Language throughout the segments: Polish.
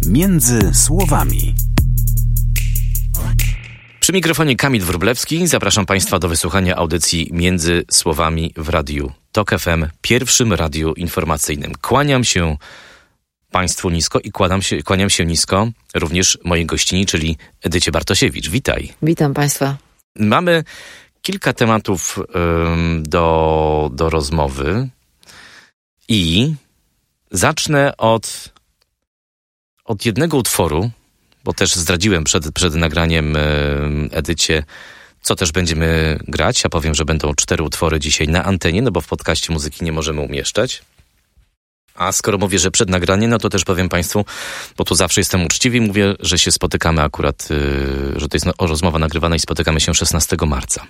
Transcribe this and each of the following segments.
Między słowami. Przy mikrofonie Kamil Wróblewski. Zapraszam Państwa do wysłuchania audycji Między słowami w Radiu TOK FM, pierwszym radiu informacyjnym. Kłaniam się Państwu nisko i kłaniam się nisko również mojej gościni, czyli Edycie Bartosiewicz. Witaj. Witam Państwa. Mamy kilka tematów do rozmowy i zacznę od jednego utworu, bo też zdradziłem przed nagraniem Edycie, co też będziemy grać. Ja powiem, że będą 4 utwory dzisiaj na antenie, no bo w podcaście muzyki nie możemy umieszczać. A skoro mówię, że przed nagraniem, no to też powiem Państwu, bo tu zawsze jestem uczciwy i mówię, że się spotykamy akurat, że to jest rozmowa nagrywana i spotykamy się 16 marca.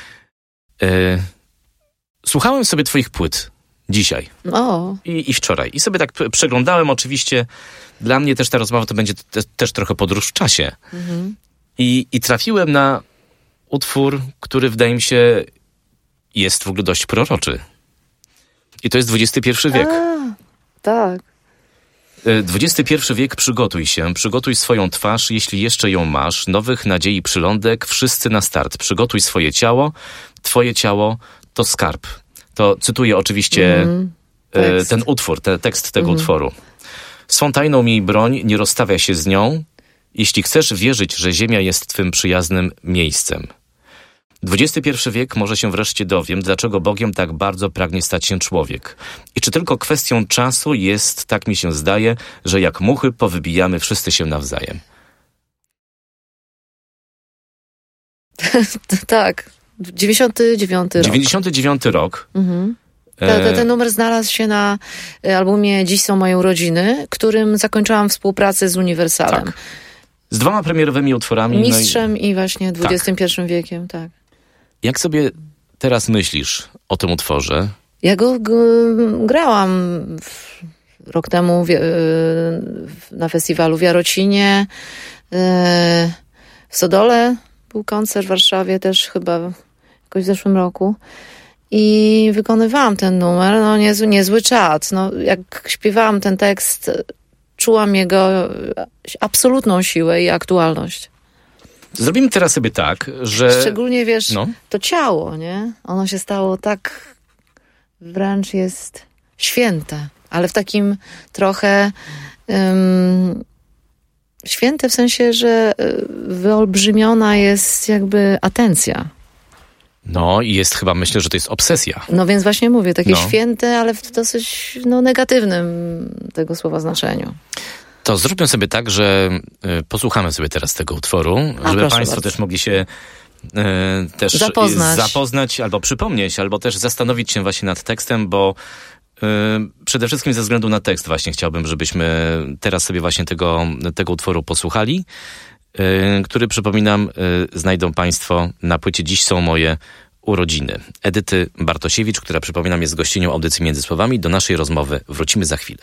Słuchałem sobie Twoich płyt dzisiaj i wczoraj. I sobie tak przeglądałem oczywiście. Dla mnie też ta rozmowa to będzie też trochę podróż w czasie. Mhm. I trafiłem na utwór, który wydaje mi się jest w ogóle dość proroczy. I to jest XXI wiek. Tak. XXI wiek, przygotuj swoją twarz, jeśli jeszcze ją masz, nowych nadziei przylądek, wszyscy na start. Przygotuj swoje ciało, twoje ciało to skarb. To cytuję oczywiście ten utwór, tekst tego utworu. Swą tajną miej broń, nie rozstawia się z nią, jeśli chcesz wierzyć, że ziemia jest twym przyjaznym miejscem. XXI wiek może się wreszcie dowiem, dlaczego Bogiem tak bardzo pragnie stać się człowiek. I czy tylko kwestią czasu jest, tak mi się zdaje, że jak muchy powybijamy wszyscy się nawzajem. Tak. 99 rok. 99 rok. Mhm. Ten numer znalazł się na albumie Dziś są moje urodziny, którym zakończyłam współpracę z Uniwersalem. Tak. Z 2 premierowymi utworami. Mistrzem i właśnie XXI wiekiem, tak. Jak sobie teraz myślisz o tym utworze? Ja go grałam rok temu na festiwalu w Jarocinie, w Stodole był koncert w Warszawie też chyba jakoś w zeszłym roku. I wykonywałam ten numer, no niezły czad. No, jak śpiewałam ten tekst, czułam jego absolutną siłę i aktualność. Zrobimy teraz sobie tak, że... Szczególnie, wiesz, to ciało, nie? Ono się stało tak, wręcz jest święte, ale w takim trochę... święte w sensie, że wyolbrzymiona jest jakby atencja. No i jest chyba, myślę, że to jest obsesja. No więc właśnie mówię, takie święte, ale w dosyć negatywnym tego słowa znaczeniu. To zróbmy sobie tak, że posłuchamy sobie teraz tego utworu, żeby Państwo bardzo też mogli się też zapoznać, albo przypomnieć, albo też zastanowić się właśnie nad tekstem, bo przede wszystkim ze względu na tekst właśnie chciałbym, żebyśmy teraz sobie właśnie tego utworu posłuchali, który, przypominam, znajdą Państwo na płycie Dziś są moje urodziny. Edyty Bartosiewicz, która, przypominam, jest gościnią audycji Między słowami. Do naszej rozmowy wrócimy za chwilę.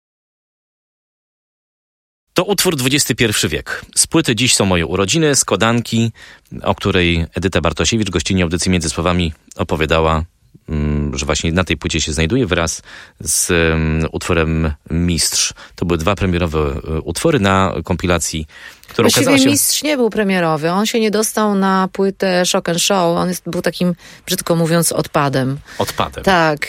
To utwór XXI wiek. Z płyty Dziś są moje urodziny, składanki, o której Edyta Bartosiewicz, gościni audycji Między słowami, opowiadała, że właśnie na tej płycie się znajduje wraz z utworem Mistrz. To były 2 premierowe utwory na kompilacji, którą ukazała się... Mistrz nie był premierowy. On się nie dostał na płytę Shock and Show. On był takim, brzydko mówiąc, odpadem. Odpadem. Tak.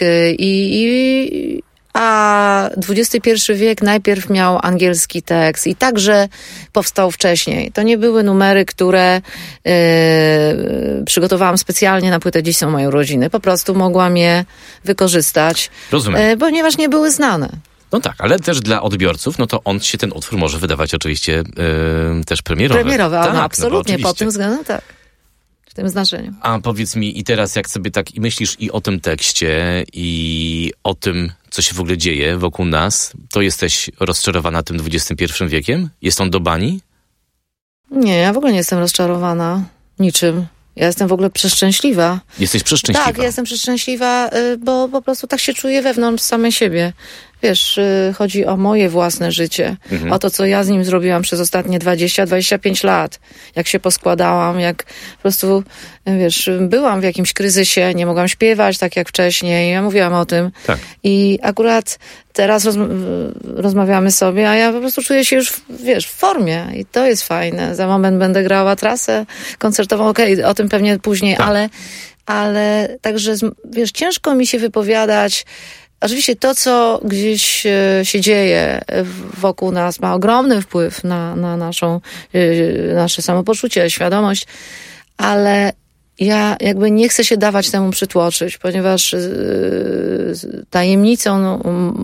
A XXI wiek najpierw miał angielski tekst i także powstał wcześniej. To nie były numery, które przygotowałam specjalnie na płytę Dziś są moje urodziny. Po prostu mogłam je wykorzystać. Rozumiem. Ponieważ nie były znane. No tak, ale też dla odbiorców, no to ten utwór może wydawać oczywiście też premierowy. Premierowy, tak, absolutnie, pod tym względem tak. W tym znaczeniu. A powiedz mi, i teraz jak sobie tak i myślisz i o tym tekście, i o tym, co się w ogóle dzieje wokół nas, to jesteś rozczarowana tym XXI wiekiem? Jest on do bani? Nie, ja w ogóle nie jestem rozczarowana niczym. Ja jestem w ogóle przeszczęśliwa. Jesteś przeszczęśliwa? Tak, ja jestem przeszczęśliwa, bo po prostu tak się czuję wewnątrz samej siebie. wiesz, chodzi o moje własne życie, o to, co ja z nim zrobiłam przez ostatnie 20-25 lat. Jak się poskładałam, jak po prostu, wiesz, byłam w jakimś kryzysie, nie mogłam śpiewać tak jak wcześniej, ja mówiłam o tym. Tak. I akurat teraz rozmawiamy sobie, a ja po prostu czuję się już, wiesz, w formie i to jest fajne. Za moment będę grała trasę koncertową, okej, o tym pewnie później, Tak. ale także, wiesz, ciężko mi się wypowiadać. Oczywiście to, co gdzieś się dzieje wokół nas, ma ogromny wpływ na nasze samopoczucie, świadomość, ale ja jakby nie chcę się dawać temu przytłoczyć, ponieważ tajemnicą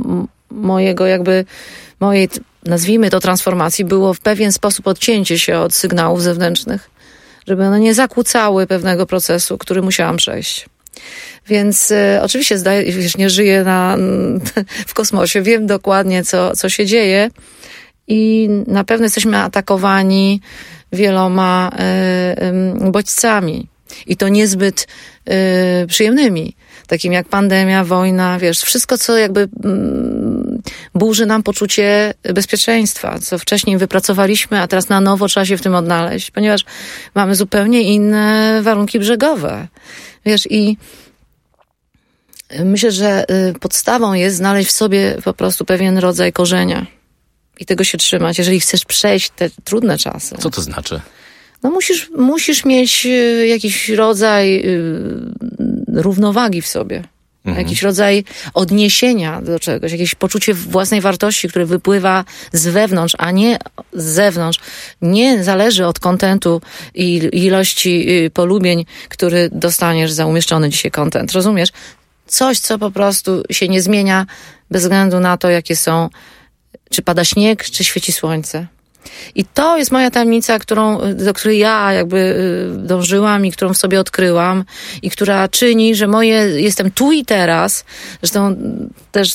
mojej, nazwijmy to, transformacji było w pewien sposób odcięcie się od sygnałów zewnętrznych, żeby one nie zakłócały pewnego procesu, który musiałam przejść. Więc oczywiście wiesz, nie żyję w kosmosie, wiem dokładnie, co się dzieje i na pewno jesteśmy atakowani wieloma bodźcami i to niezbyt przyjemnymi, takim jak pandemia, wojna, wiesz, wszystko, co jakby burzy nam poczucie bezpieczeństwa, co wcześniej wypracowaliśmy, a teraz na nowo trzeba się w tym odnaleźć, ponieważ mamy zupełnie inne warunki brzegowe. Wiesz, i myślę, że podstawą jest znaleźć w sobie po prostu pewien rodzaj korzenia i tego się trzymać, jeżeli chcesz przejść te trudne czasy. Co to znaczy? No musisz mieć jakiś rodzaj równowagi w sobie. Jakiś rodzaj odniesienia do czegoś, jakieś poczucie własnej wartości, które wypływa z wewnątrz, a nie z zewnątrz. Nie zależy od kontentu i ilości polubień, który dostaniesz za umieszczony dzisiaj kontent. Rozumiesz? Coś, co po prostu się nie zmienia bez względu na to, jakie są, czy pada śnieg, czy świeci słońce. I to jest moja tajemnica, do której ja jakby dążyłam i którą w sobie odkryłam i która czyni, że jestem tu i teraz. Zresztą też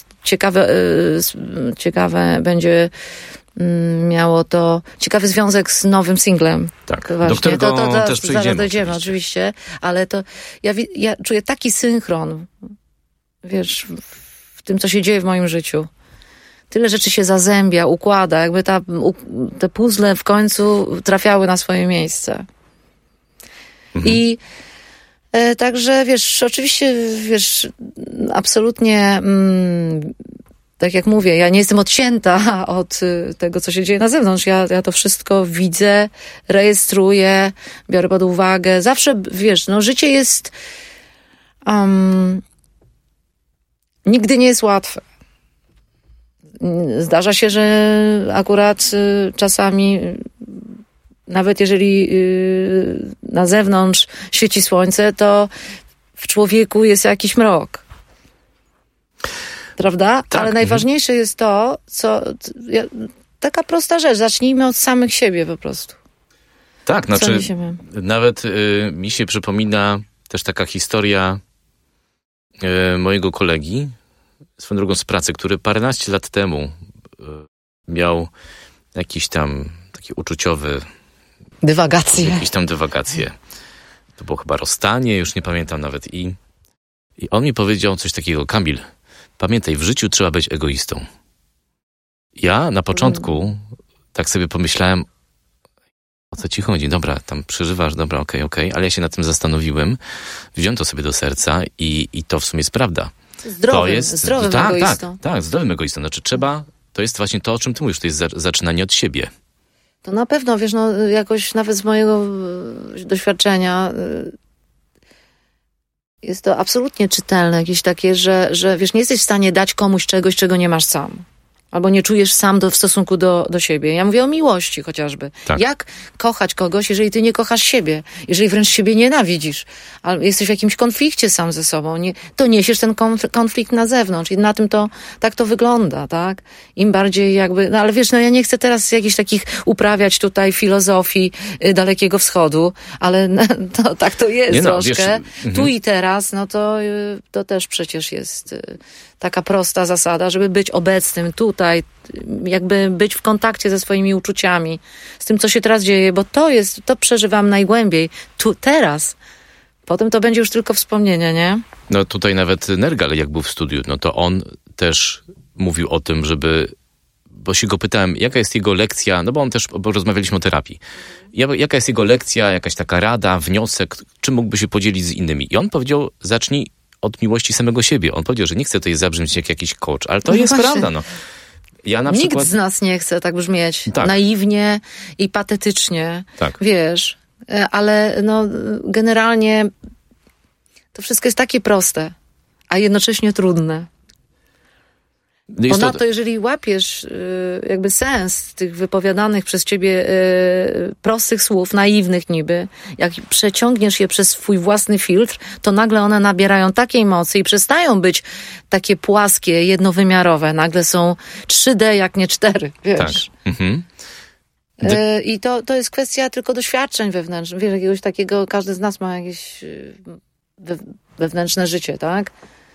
ciekawe będzie miało to ciekawy związek z nowym singlem. Tak, właśnie. do którego to też przejdziemy. Zaraz dojdziemy, oczywiście, ale to ja czuję taki synchron, wiesz, w tym, co się dzieje w moim życiu. Tyle rzeczy się zazębia, układa, jakby te puzzle w końcu trafiały na swoje miejsce. I także, wiesz, oczywiście, wiesz, absolutnie, tak jak mówię, ja nie jestem odcięta od tego, co się dzieje na zewnątrz. Ja to wszystko widzę, rejestruję, biorę pod uwagę. Zawsze, wiesz, no życie jest... nigdy nie jest łatwe. Zdarza się, że akurat czasami, nawet jeżeli na zewnątrz świeci słońce, to w człowieku jest jakiś mrok. Prawda? Tak. Ale najważniejsze jest to, taka prosta rzecz. Zacznijmy od samych siebie po prostu. Tak, znaczy nawet mi się przypomina też taka historia mojego kolegi, swoją drogą z pracy, który paręnaście lat temu miał jakiś tam taki uczuciowy... Dywagacje. To było chyba rozstanie, już nie pamiętam nawet. I on mi powiedział coś takiego: Kamil, pamiętaj, w życiu trzeba być egoistą. Ja na początku tak sobie pomyślałem, o co ci chodzi? Dobra, tam przeżywasz, dobra, okej, ale ja się nad tym zastanowiłem, wziąłem to sobie do serca i to w sumie jest prawda. Zdrowym egoistą. Tak, zdrowym egoistą. Znaczy to jest właśnie to, o czym ty mówisz, to jest zaczynanie od siebie. To na pewno, wiesz, no jakoś nawet z mojego doświadczenia jest to absolutnie czytelne, jakieś takie, że wiesz, nie jesteś w stanie dać komuś czegoś, czego nie masz sam. Albo nie czujesz sam w stosunku do siebie. Ja mówię o miłości chociażby. Tak. Jak kochać kogoś, jeżeli ty nie kochasz siebie? Jeżeli wręcz siebie nienawidzisz? Albo jesteś w jakimś konflikcie sam ze sobą. To niesiesz ten konflikt na zewnątrz. I na tym tak to wygląda, tak? Im bardziej jakby... No ale wiesz, no ja nie chcę teraz jakichś takich uprawiać tutaj filozofii Dalekiego Wschodu, ale tak to jest troszkę. Wiesz, tu i teraz, no to też przecież jest... taka prosta zasada, żeby być obecnym tutaj, jakby być w kontakcie ze swoimi uczuciami, z tym, co się teraz dzieje, bo to przeżywam najgłębiej, tu, teraz. Potem to będzie już tylko wspomnienie, nie? No tutaj nawet Nergal, jak był w studiu, no to on też mówił o tym, bo się go pytałem, jaka jest jego lekcja, no bo bo rozmawialiśmy o terapii. Jaka jest jego lekcja, jakaś taka rada, wniosek, czym mógłby się podzielić z innymi? I on powiedział, zacznij od miłości samego siebie. On powiedział, że nie chce tutaj zabrzmieć jak jakiś coach, ale to jest prawda, no. Ja na przykład... Nikt z nas nie chce tak brzmieć. Tak. Naiwnie i patetycznie. Tak. Wiesz, ale no generalnie to wszystko jest takie proste, a jednocześnie trudne. Ponadto, jeżeli łapiesz jakby sens tych wypowiadanych przez ciebie prostych słów, naiwnych niby, jak przeciągniesz je przez swój własny filtr, to nagle one nabierają takiej mocy i przestają być takie płaskie, jednowymiarowe. Nagle są 3D, jak nie 4, wiesz. Tak. Mhm. I to jest kwestia tylko doświadczeń wewnętrznych. Wiesz, jakiegoś takiego, każdy z nas ma jakieś wewnętrzne życie, tak?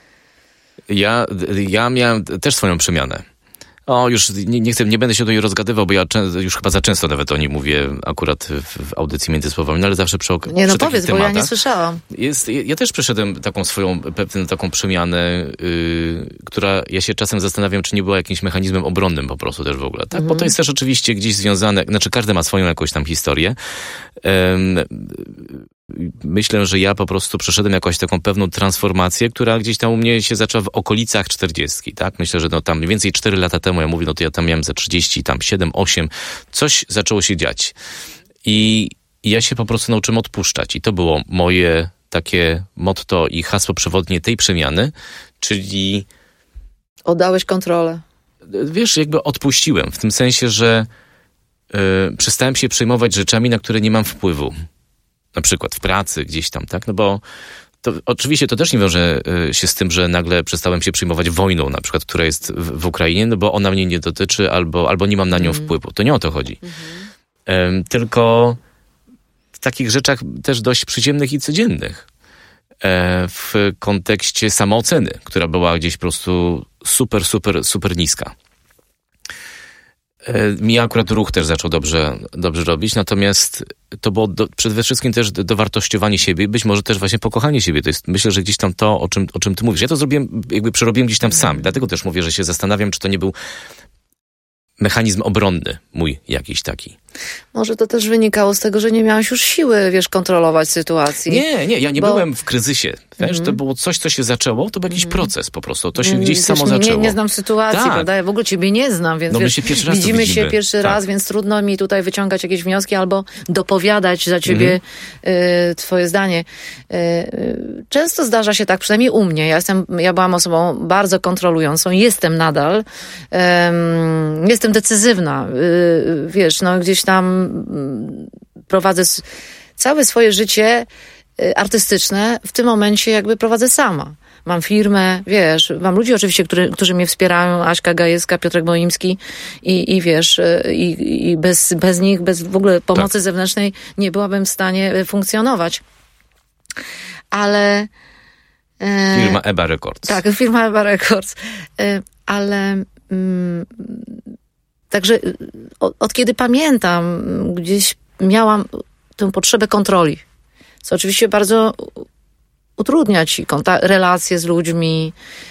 Ja miałem też swoją przemianę. Już nie będę się tutaj rozgadywał, bo ja już chyba za często nawet o niej mówię akurat w audycji między słowami, no ale zawsze przy Nie, no powiedz, bo ja nie słyszałam. Ja też przeszedłem taką przemianę, która, ja się czasem zastanawiam, czy nie była jakimś mechanizmem obronnym po prostu też w ogóle, tak? Bo to jest też oczywiście gdzieś związane, znaczy każdy ma swoją jakąś tam historię. Myślę, że ja po prostu przeszedłem jakąś taką pewną transformację, która gdzieś tam u mnie się zaczęła w okolicach 40, tak? Myślę, że tam mniej więcej 4 lata temu, ja mówię, to ja tam miałem za 30, tam 7, 8, coś zaczęło się dziać. I ja się po prostu nauczyłem odpuszczać. I to było moje takie motto i hasło przewodnie tej przemiany, czyli... Oddałeś kontrolę. Wiesz, jakby odpuściłem, w tym sensie, że przestałem się przejmować rzeczami, na które nie mam wpływu. Na przykład w pracy gdzieś tam, tak? No bo to, oczywiście to też nie wiąże się z tym, że nagle przestałem się przejmować wojną, na przykład, która jest w Ukrainie, no bo ona mnie nie dotyczy albo nie mam na nią wpływu. To nie o to chodzi. Tylko w takich rzeczach też dość przyziemnych i codziennych. W kontekście samooceny, która była gdzieś po prostu super niska. Mi akurat ruch też zaczął dobrze robić, natomiast to było przede wszystkim też dowartościowanie siebie, być może też właśnie pokochanie siebie. To jest, myślę, że gdzieś tam to, o czym ty mówisz. Ja to zrobiłem, jakby przerobiłem gdzieś tam sam. Dlatego też mówię, że się zastanawiam, czy to nie był mechanizm obronny mój jakiś taki. Może to też wynikało z tego, że nie miałeś już siły, wiesz, kontrolować sytuacji. Nie, ja nie byłem w kryzysie. Wiesz, to było coś, co się zaczęło, to był jakiś proces po prostu. To się gdzieś samo zaczęło. Nie znam sytuacji, tak. Prawda? Ja w ogóle ciebie nie znam, więc my się pierwszy raz widzimy się pierwszy raz, więc trudno mi tutaj wyciągać jakieś wnioski albo dopowiadać za ciebie twoje zdanie. Często zdarza się tak, przynajmniej u mnie. Ja byłam osobą bardzo kontrolującą, jestem nadal. Jestem decyzywna. Wiesz, no gdzieś tam prowadzę całe swoje życie artystyczne, w tym momencie jakby prowadzę sama. Mam firmę, wiesz, mam ludzi oczywiście, którzy mnie wspierają, Aśka Gajewska, Piotrek Moimski i wiesz, i bez nich, bez w ogóle pomocy zewnętrznej nie byłabym w stanie funkcjonować. Ale... Firma EBA Records. Tak, firma EBA Records. Ale... Także od kiedy pamiętam, gdzieś miałam tę potrzebę kontroli, co oczywiście bardzo utrudnia ci relacje z ludźmi,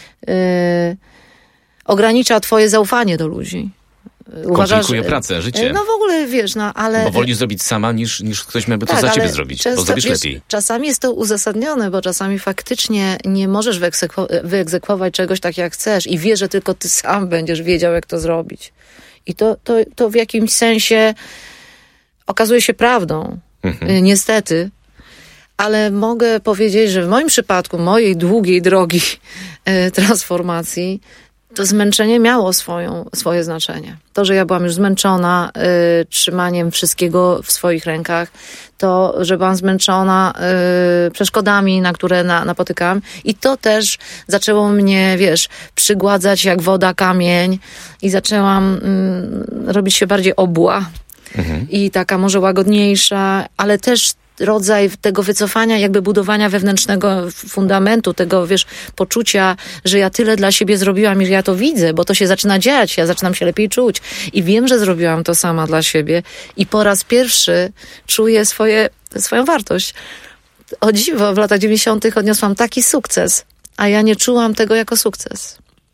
ogranicza twoje zaufanie do ludzi. Komplikuje pracę, życie. No w ogóle, wiesz, no ale... Bo wolisz zrobić sama, niż ktoś miałby to za ciebie zrobić, bo zrobisz lepiej. Czasami jest to uzasadnione, bo czasami faktycznie nie możesz wyegzekwować czegoś tak, jak chcesz i wiesz, że tylko ty sam będziesz wiedział, jak to zrobić. I to w jakimś sensie okazuje się prawdą. Niestety. Ale mogę powiedzieć, że w moim przypadku, mojej długiej drogi transformacji, to zmęczenie miało swoje znaczenie. To, że ja byłam już zmęczona trzymaniem wszystkiego w swoich rękach, to, że byłam zmęczona przeszkodami, na które napotykałam. I to też zaczęło mnie, wiesz, przygładzać jak woda kamień i zaczęłam robić się bardziej obła. I taka może łagodniejsza, ale też rodzaj tego wycofania, jakby budowania wewnętrznego fundamentu, tego, wiesz, poczucia, że ja tyle dla siebie zrobiłam i że ja to widzę, bo to się zaczyna dziać, ja zaczynam się lepiej czuć i wiem, że zrobiłam to sama dla siebie i po raz pierwszy czuję swoją wartość. O dziwo, w latach 90. odniosłam taki sukces, a ja nie czułam tego jako sukces.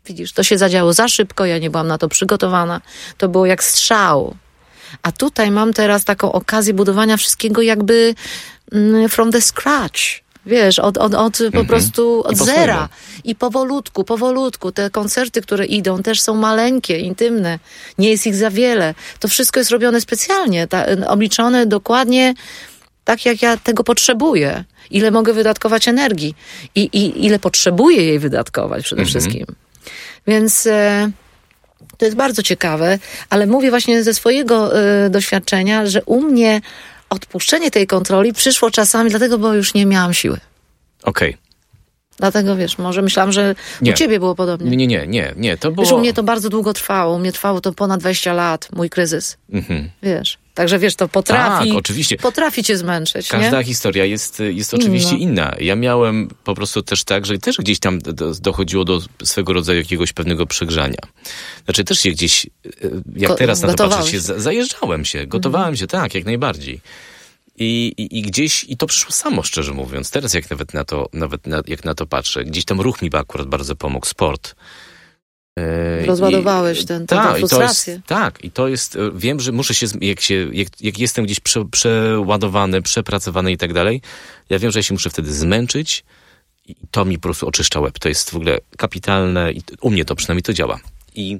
Widzisz, to się zadziało za szybko, ja nie byłam na to przygotowana. To było jak strzał. A tutaj mam teraz taką okazję budowania wszystkiego jakby from the scratch. Wiesz, od po prostu od zera. I powolutku. Te koncerty, które idą, też są maleńkie, intymne. Nie jest ich za wiele. To wszystko jest robione specjalnie, obliczone dokładnie tak, jak ja tego potrzebuję. Ile mogę wydatkować energii. I ile potrzebuję jej wydatkować przede wszystkim. Więc to jest bardzo ciekawe, ale mówię właśnie ze swojego doświadczenia, że u mnie odpuszczenie tej kontroli przyszło czasami dlatego, bo już nie miałam siły. Okej. Dlatego, wiesz, może myślałam, że u ciebie było podobnie. Nie. To było... Wiesz, u mnie to bardzo długo trwało. U mnie trwało to ponad 20 lat, mój kryzys. Wiesz. Także wiesz, to potrafi, tak, oczywiście. Potrafi cię zmęczyć. Każda nie? historia jest oczywiście inna. Ja miałem po prostu też tak, że też gdzieś tam dochodziło do swego rodzaju jakiegoś pewnego przegrzania. Znaczy też się gdzieś, jak teraz na to patrzę, zajeżdżałem się, gotowałem się, tak, jak najbardziej. I gdzieś, i to przyszło samo, szczerze mówiąc. Teraz jak jak na to patrzę, gdzieś tam ruch mi akurat bardzo pomógł, sport. Rozładowałeś tę frustrację. I to jest, wiem, że muszę się, jak jestem gdzieś przeładowany, przepracowany i tak dalej, ja wiem, że ja się muszę wtedy zmęczyć i to mi po prostu oczyszcza łeb. To jest w ogóle kapitalne i u mnie to przynajmniej to działa. I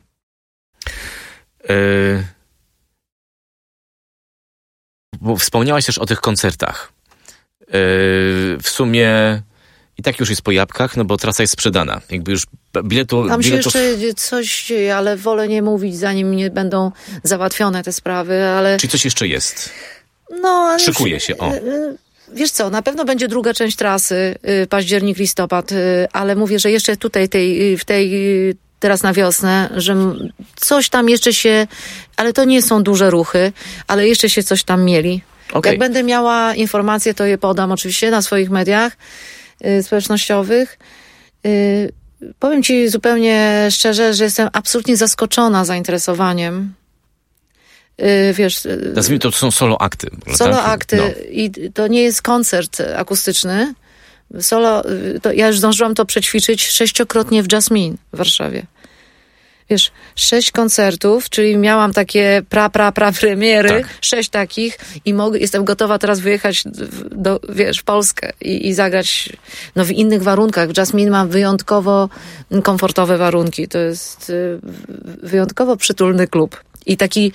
bo wspomniałaś też o tych koncertach. W sumie i tak już jest po jabłkach, no bo trasa jest sprzedana. Jakby już biletów... Tam się jeszcze coś dzieje, ale wolę nie mówić, zanim nie będą załatwione te sprawy, ale... Czy coś jeszcze jest? No, ale... Szykuje się, o. Wiesz co, na pewno będzie druga część trasy, październik, listopad, ale mówię, że jeszcze tutaj teraz na wiosnę, że coś tam jeszcze się... Ale to nie są duże ruchy, ale jeszcze się coś tam mieli. Okay. Jak będę miała informacje, to je podam oczywiście na swoich mediach społecznościowych. Powiem ci zupełnie szczerze, że jestem absolutnie zaskoczona zainteresowaniem. Wiesz... Nazwijmy to są solo akty. Solo akty. No. I to nie jest koncert akustyczny. Ja już zdążyłam to przećwiczyć 6-krotnie w Jasmine w Warszawie. Wiesz, 6 koncertów, czyli miałam takie premiery, tak. 6 takich i jestem gotowa teraz wyjechać w Polskę i zagrać w innych warunkach. W Jasmine mam wyjątkowo komfortowe warunki. To jest wyjątkowo przytulny klub. I taki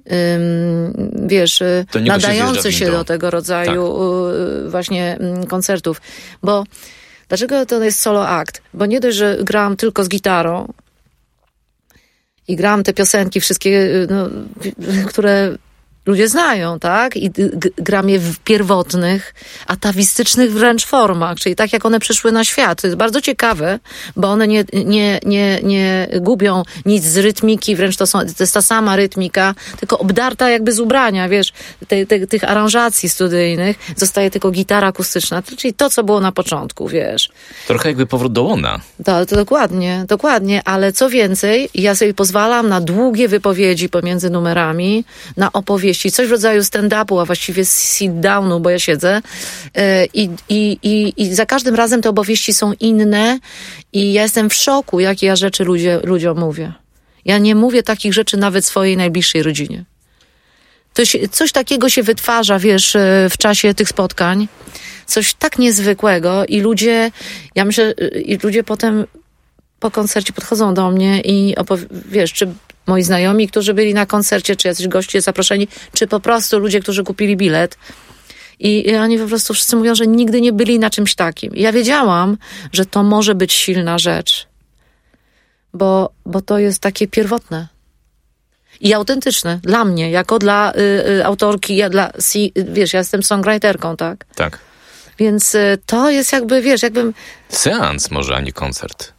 nadający się do tego rodzaju właśnie koncertów. Bo dlaczego to jest solo akt? Bo nie dość, że grałam tylko z gitarą i grałam te piosenki wszystkie, które ludzie znają, tak? I gram je w pierwotnych, atawistycznych wręcz formach, czyli tak jak one przyszły na świat. To jest bardzo ciekawe, bo one nie gubią nic z rytmiki, wręcz to jest ta sama rytmika, tylko obdarta jakby z ubrania, wiesz, tych aranżacji studyjnych. Zostaje tylko gitara akustyczna, czyli to, co było na początku, wiesz. Trochę jakby powrót do łona. To dokładnie, ale co więcej, ja sobie pozwalam na długie wypowiedzi pomiędzy numerami, na opowieści, coś w rodzaju stand-upu, a właściwie sit-downu, bo ja siedzę i za każdym razem te opowieści są inne i ja jestem w szoku, jakie ja rzeczy ludziom mówię. Ja nie mówię takich rzeczy nawet swojej najbliższej rodzinie. Coś takiego się wytwarza, wiesz, w czasie tych spotkań. Coś tak niezwykłego i ludzie potem po koncercie podchodzą do mnie i wiesz, czy moi znajomi, którzy byli na koncercie, czy jacyś goście zaproszeni, czy po prostu ludzie, którzy kupili bilet. I oni po prostu wszyscy mówią, że nigdy nie byli na czymś takim. I ja wiedziałam, że to może być silna rzecz. Bo to jest takie pierwotne. I autentyczne. Dla mnie, jako dla autorki, ja jestem songwriterką, tak? Tak. Więc to jest jakby, wiesz, jakbym... Seans może, a nie koncert.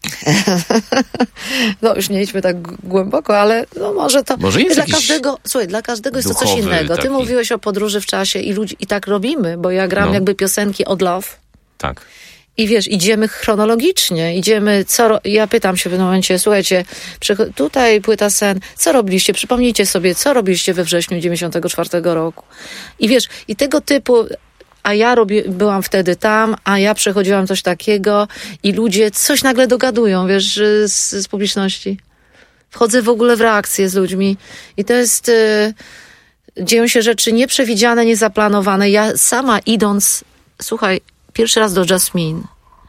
No już nie idźmy tak głęboko, ale może to... Może jest dla każdego jest to coś innego. Ty mówiłeś o podróży w czasie i tak robimy, bo ja gram jakby piosenki od Love. Tak. I wiesz, idziemy chronologicznie, ja pytam się w pewnym momencie, słuchajcie, tutaj płyta Sen, co robiliście? Przypomnijcie sobie, co robiliście we wrześniu 94 roku. I wiesz, i tego typu... a ja byłam wtedy tam, a ja przechodziłam coś takiego i ludzie coś nagle dogadują, wiesz, z publiczności. Wchodzę w ogóle w reakcję z ludźmi i to jest... dzieją się rzeczy nieprzewidziane, niezaplanowane. Ja sama idąc, słuchaj, pierwszy raz do Jasmine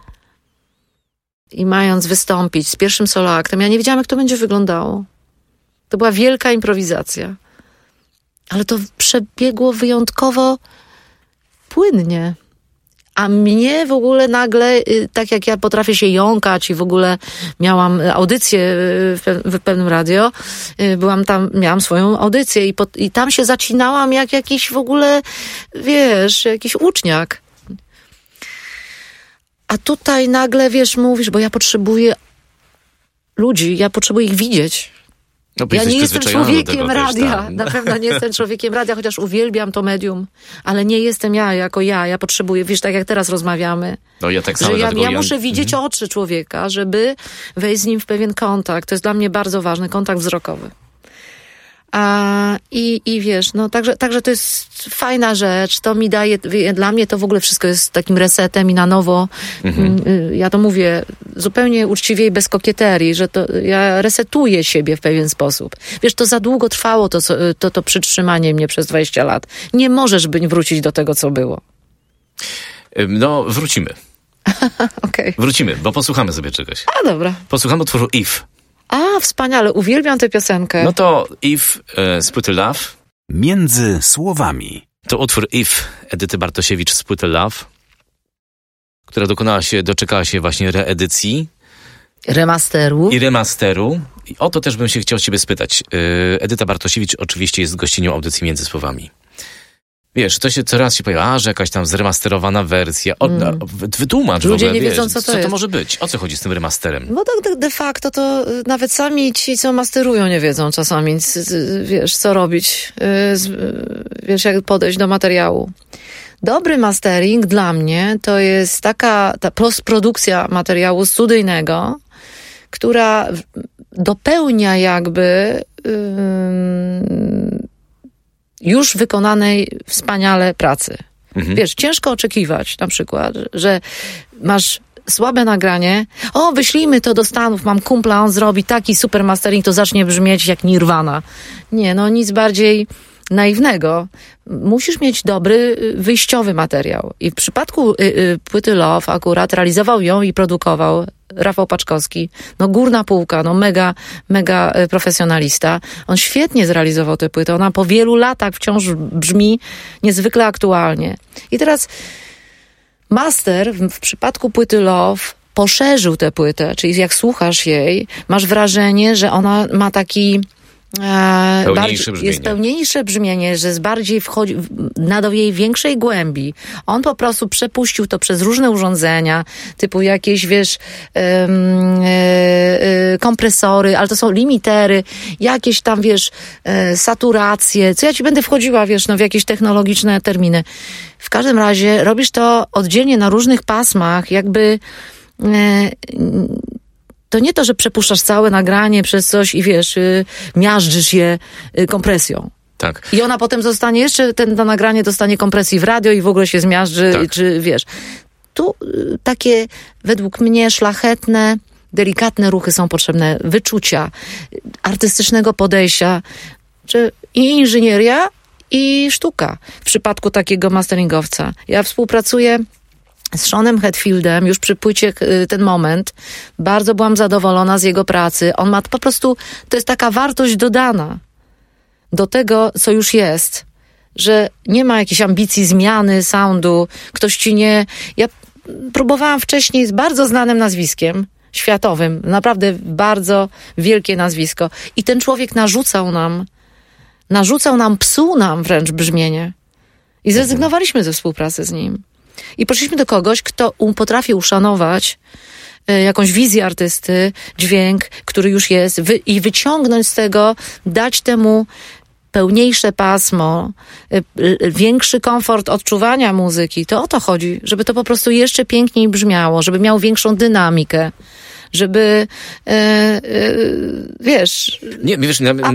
i mając wystąpić z pierwszym soloaktem, ja nie wiedziałam, jak to będzie wyglądało. To była wielka improwizacja. Ale to przebiegło wyjątkowo płynnie. A mnie w ogóle nagle, tak jak ja potrafię się jąkać i w ogóle miałam audycję w pewnym radio, miałam swoją audycję i tam się zacinałam jak jakiś w ogóle, wiesz, jakiś uczniak. A tutaj nagle, wiesz, mówisz, bo ja potrzebuję ludzi, ja potrzebuję ich widzieć. No, ja nie jestem człowiekiem radia. Też, tak. Na pewno nie jestem człowiekiem radia, chociaż uwielbiam to medium. Ale nie jestem ja potrzebuję, wiesz, tak jak teraz rozmawiamy. No ja tak samo. Że ja muszę widzieć oczy człowieka, żeby wejść z nim w pewien kontakt. To jest dla mnie bardzo ważny, kontakt wzrokowy. I wiesz, no także to jest fajna rzecz, to mi daje, dla mnie to w ogóle wszystko jest takim resetem i na nowo, ja to mówię zupełnie uczciwie i bez kokieterii, że to ja resetuję siebie w pewien sposób. Wiesz, to za długo trwało to przytrzymanie mnie przez 20 lat. Nie możesz wrócić do tego, co było. No, wrócimy. Okay. Wrócimy, bo posłuchamy sobie czegoś. A, dobra. Posłuchamy utworu If. A, wspaniale, uwielbiam tę piosenkę. No to If z płyty Love. Między słowami. To utwór If Edyty Bartosiewicz z płyty Love, która doczekała się właśnie reedycji. Remasteru. I remasteru. I o to też bym się chciał ciebie spytać. Edyta Bartosiewicz oczywiście jest gościnią audycji Między Słowami. Wiesz, to się coraz się pojawia, że jakaś tam zremasterowana wersja. Wytłumacz ludzie w ogóle, nie wiedzą, wiesz, co to jest. może być. O co chodzi z tym remasterem? Bo tak de facto to nawet sami ci, co masterują, nie wiedzą czasami, wiesz, co robić. Wiesz, jak podejść do materiału. Dobry mastering dla mnie to jest ta postprodukcja materiału studyjnego, która dopełnia jakby już wykonanej wspaniale pracy. Wiesz, ciężko oczekiwać na przykład, że masz słabe nagranie, wyślijmy to do Stanów, mam kumpla, on zrobi taki super mastering, to zacznie brzmieć jak Nirvana. Nie, no nic bardziej naiwnego. Musisz mieć dobry, wyjściowy materiał. I w przypadku płyty Love akurat realizował ją i produkował Rafał Paczkowski. No górna półka, no mega profesjonalista. On świetnie zrealizował tę płytę. Ona po wielu latach wciąż brzmi niezwykle aktualnie. I teraz master w przypadku płyty Love poszerzył tę płytę, czyli jak słuchasz jej, masz wrażenie, że ona ma taki jest pełniejsze brzmienie, że jest bardziej wchodzi do jej większej głębi. On po prostu przepuścił to przez różne urządzenia, typu jakieś, wiesz, kompresory, ale to są limitery, jakieś tam, wiesz, saturacje, co ja ci będę wchodziła, wiesz, w jakieś technologiczne terminy. W każdym razie robisz to oddzielnie na różnych pasmach, jakby to nie to, że przepuszczasz całe nagranie przez coś i wiesz, miażdżysz je kompresją. Tak. I ona potem zostanie, jeszcze to nagranie dostanie kompresji w radio i w ogóle się zmiażdży, tak. Czy wiesz. Tu takie według mnie szlachetne, delikatne ruchy są potrzebne, wyczucia, artystycznego podejścia, czy i inżynieria, i sztuka. W przypadku takiego masteringowca. Ja współpracuję z Seanem Hetfieldem, już przy płycie Ten Moment. Bardzo byłam zadowolona z jego pracy. On ma po prostu, to jest taka wartość dodana do tego, co już jest. Że nie ma jakiejś ambicji zmiany soundu. Ktoś ci nie... Ja próbowałam wcześniej z bardzo znanym nazwiskiem, światowym, naprawdę bardzo wielkie nazwisko. I ten człowiek psuł nam wręcz brzmienie. I zrezygnowaliśmy ze współpracy z nim. I poszliśmy do kogoś, kto potrafi uszanować jakąś wizję artysty, dźwięk, który już jest, i wyciągnąć z tego, dać temu pełniejsze pasmo, większy komfort odczuwania muzyki. To o to chodzi, żeby to po prostu jeszcze piękniej brzmiało, żeby miał większą dynamikę, żeby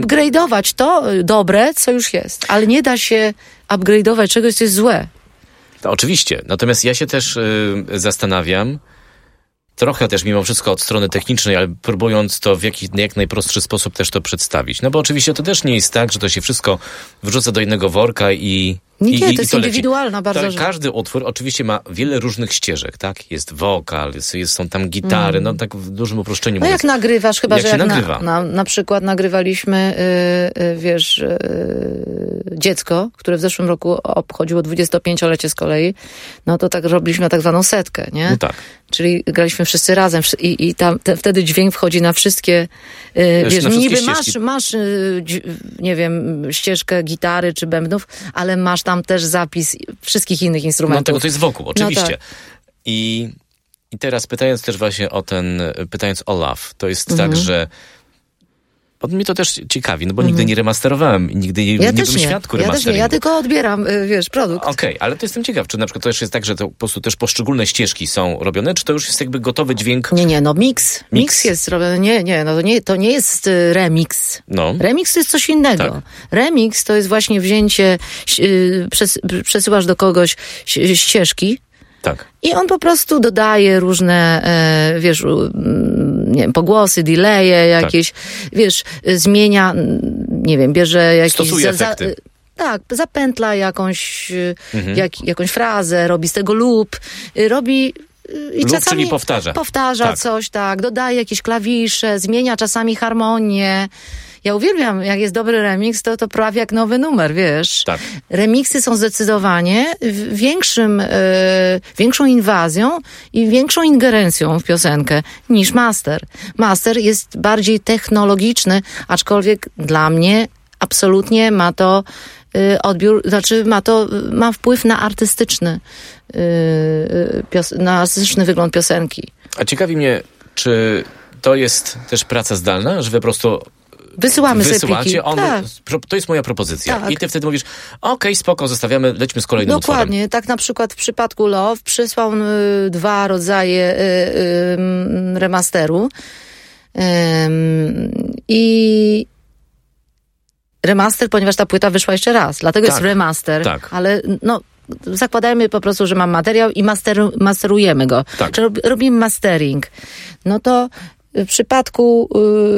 upgrade'ować to dobre, co już jest. Ale nie da się upgrade'ować czegoś, co jest złe. To oczywiście. Natomiast ja się też zastanawiam, trochę też mimo wszystko od strony technicznej, ale próbując to w jak najprostszy sposób też to przedstawić. No bo oczywiście to też nie jest tak, że to się wszystko wrzuca do jednego worka i Nie, to jest to indywidualna bardzo rzecz. Każdy utwór oczywiście ma wiele różnych ścieżek, tak? Jest wokal, są tam gitary, no tak w dużym uproszczeniu No mówiąc. jak nagrywasz, chyba Jak że się jak nagrywa? na przykład nagrywaliśmy, dziecko, które w zeszłym roku obchodziło 25-lecie z kolei, no to tak robiliśmy tak zwaną setkę, nie? No tak. Czyli graliśmy wszyscy razem i tam wtedy dźwięk wchodzi na wszystkie, wiesz, na niby wszystkie masz, nie wiem, ścieżkę gitary czy bębnów, ale masz tam też zapis wszystkich innych instrumentów. No tego to jest wokół, oczywiście. No tak. I teraz pytając też właśnie pytając o Love, to jest tak, że mnie to też ciekawi, no bo nigdy nie remasterowałem, nigdy nie byłem świadku remasteringu. Ja tylko odbieram, produkt. Okej, ale to jestem ciekaw, czy na przykład to też jest tak, że to po prostu też poszczególne ścieżki są robione, czy to już jest jakby gotowy dźwięk? Nie, no mix jest robiony, to nie jest remix. No. Remix to jest coś innego. Tak. Remix to jest właśnie wzięcie, przesyłasz do kogoś ścieżki, Tak. i on po prostu dodaje różne, nie wiem, pogłosy, delaye jakieś, zmienia, nie wiem, bierze jakieś... Stosuje efekty. Zapętla jakąś frazę, robi z tego loop, robi... I Lub, czasami czyli powtarza. Powtarza coś, dodaje jakieś klawisze, zmienia czasami harmonię. Ja uwielbiam, jak jest dobry remix, to prawie jak nowy numer, wiesz. Tak. Remiksy są zdecydowanie większą inwazją i większą ingerencją w piosenkę niż master. Master jest bardziej technologiczny, aczkolwiek dla mnie absolutnie ma to odbiór, ma wpływ na artystyczny wygląd piosenki. A ciekawi mnie, czy to jest też praca zdalna, że wy po prostu wysyłacie, pliki. Tak. To jest moja propozycja. Tak. I ty wtedy mówisz, okej, spoko, zostawiamy, lećmy z kolejnym utworem. Dokładnie. Tak na przykład w przypadku Love przysłał 2 rodzaje remasteru. I remaster, ponieważ ta płyta wyszła jeszcze raz. Dlatego jest remaster. Tak. Ale zakładajmy po prostu, że mam materiał i masterujemy go. Tak. Czy robimy mastering. No to w przypadku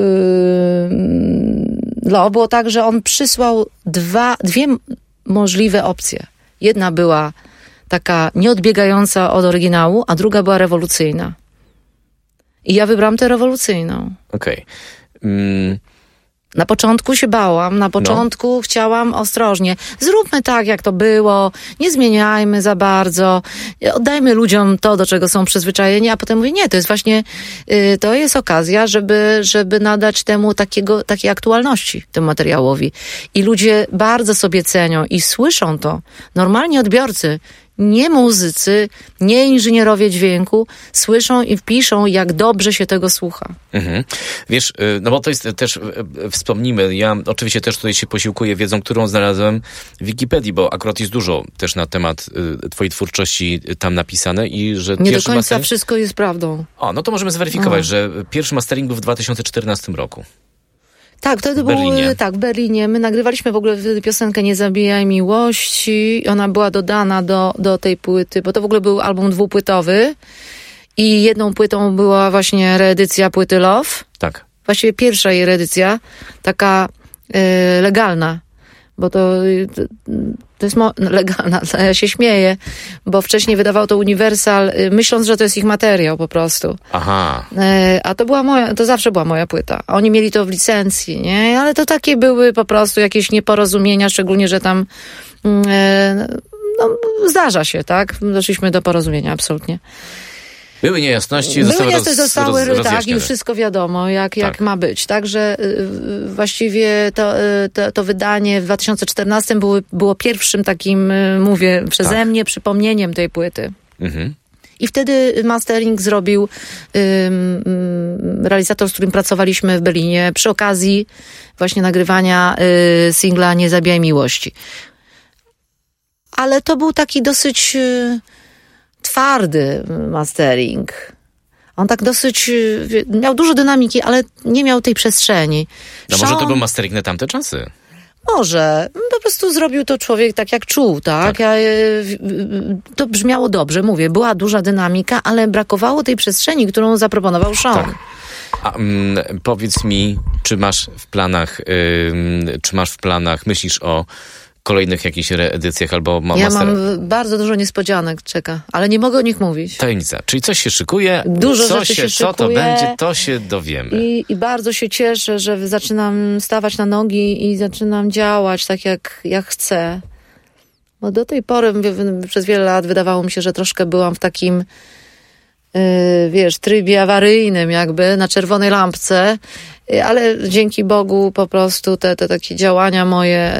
było tak, że on przysłał dwie możliwe opcje. Jedna była taka nieodbiegająca od oryginału, a druga była rewolucyjna. I ja wybrałam tę rewolucyjną. Okej. Na początku się bałam, na początku chciałam ostrożnie. Zróbmy tak, jak to było, nie zmieniajmy za bardzo, oddajmy ludziom to, do czego są przyzwyczajeni, a potem mówię, nie, to jest właśnie, to jest okazja, żeby nadać temu takiej aktualności, temu materiałowi. I ludzie bardzo sobie cenią i słyszą to. Normalnie odbiorcy, nie muzycy, nie inżynierowie dźwięku słyszą i wpiszą, jak dobrze się tego słucha. Mhm. Wiesz, no bo to jest też, wspomnijmy, ja oczywiście też tutaj się posiłkuję wiedzą, którą znalazłem w Wikipedii, bo akurat jest dużo też na temat twojej twórczości tam napisane i że nie pierwszy do końca wszystko jest prawdą. No to możemy zweryfikować, że pierwszy mastering był w 2014 roku. Tak, wtedy był w Berlinie. My nagrywaliśmy w ogóle piosenkę Nie zabijaj miłości. Ona była dodana do tej płyty, bo to w ogóle był album 2-płytowy i jedną płytą była właśnie reedycja płyty Love. Tak. Właściwie pierwsza jej reedycja, taka legalna, bo to jest legalna, ja się śmieję, bo wcześniej wydawał to Universal, myśląc, że to jest ich materiał po prostu. Aha. A to zawsze była moja płyta. Oni mieli to w licencji, nie? Ale to takie były po prostu jakieś nieporozumienia, szczególnie, że tam zdarza się, tak? Doszliśmy do porozumienia, absolutnie. Były niejasności, zostały tak, już wszystko wiadomo, jak ma być. Także właściwie to wydanie w 2014 było pierwszym takim, mówię przeze mnie, przypomnieniem tej płyty. Mhm. I wtedy mastering zrobił realizator, z którym pracowaliśmy w Berlinie, przy okazji właśnie nagrywania singla Nie zabijaj miłości. Ale to był taki dosyć twardy mastering. On tak dosyć miał dużo dynamiki, ale nie miał tej przestrzeni. No może to był mastering na tamte czasy? Może. Po prostu zrobił to człowiek tak, jak czuł, tak? To brzmiało dobrze, mówię. Była duża dynamika, ale brakowało tej przestrzeni, którą zaproponował Sean. Tak. A powiedz mi, czy masz w planach, myślisz o kolejnych jakichś reedycjach albo Ja mam bardzo dużo niespodzianek, czeka, ale nie mogę o nich mówić. Tajemnica. Czyli coś się szykuje, dużo rzeczy się szykuje, co to będzie, to się dowiemy. I bardzo się cieszę, że zaczynam stawać na nogi i zaczynam działać tak, jak chcę. Bo do tej pory, przez wiele lat wydawało mi się, że troszkę byłam w takim trybie awaryjnym jakby, na czerwonej lampce, ale dzięki Bogu po prostu te takie działania moje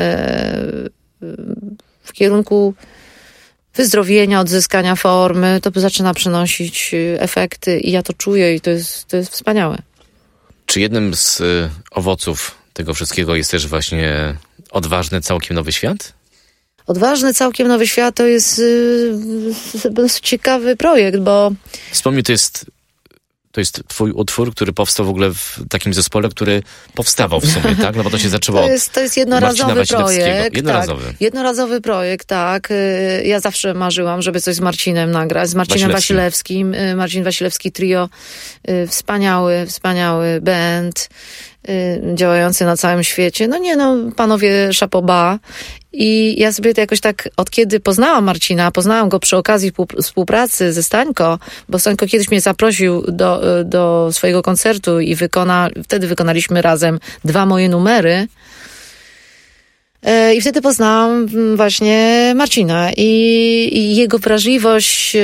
w kierunku wyzdrowienia, odzyskania formy, to zaczyna przynosić efekty i ja to czuję i to jest wspaniałe. Czy jednym z owoców tego wszystkiego jest też właśnie odważny, całkiem nowy świat? Odważny, całkiem nowy świat to jest ciekawy projekt, bo... Wspomnij, to jest twój utwór, który powstał w ogóle w takim zespole, który powstawał w sumie, tak? No bo to się zaczęło to jest jednorazowy projekt. Jednorazowy. Tak, jednorazowy projekt, tak. Ja zawsze marzyłam, żeby coś z Marcinem nagrać, z Marcinem Wasilewskim. Marcin Wasilewski Trio, wspaniały band, działający na całym świecie. Panowie chapeau. I ja sobie to jakoś tak, od kiedy poznałam Marcina, poznałam go przy okazji współpracy ze Stańko, bo Stańko kiedyś mnie zaprosił do swojego koncertu i wtedy wykonaliśmy razem 2 moje numery. I wtedy poznałam właśnie Marcina i jego wrażliwość,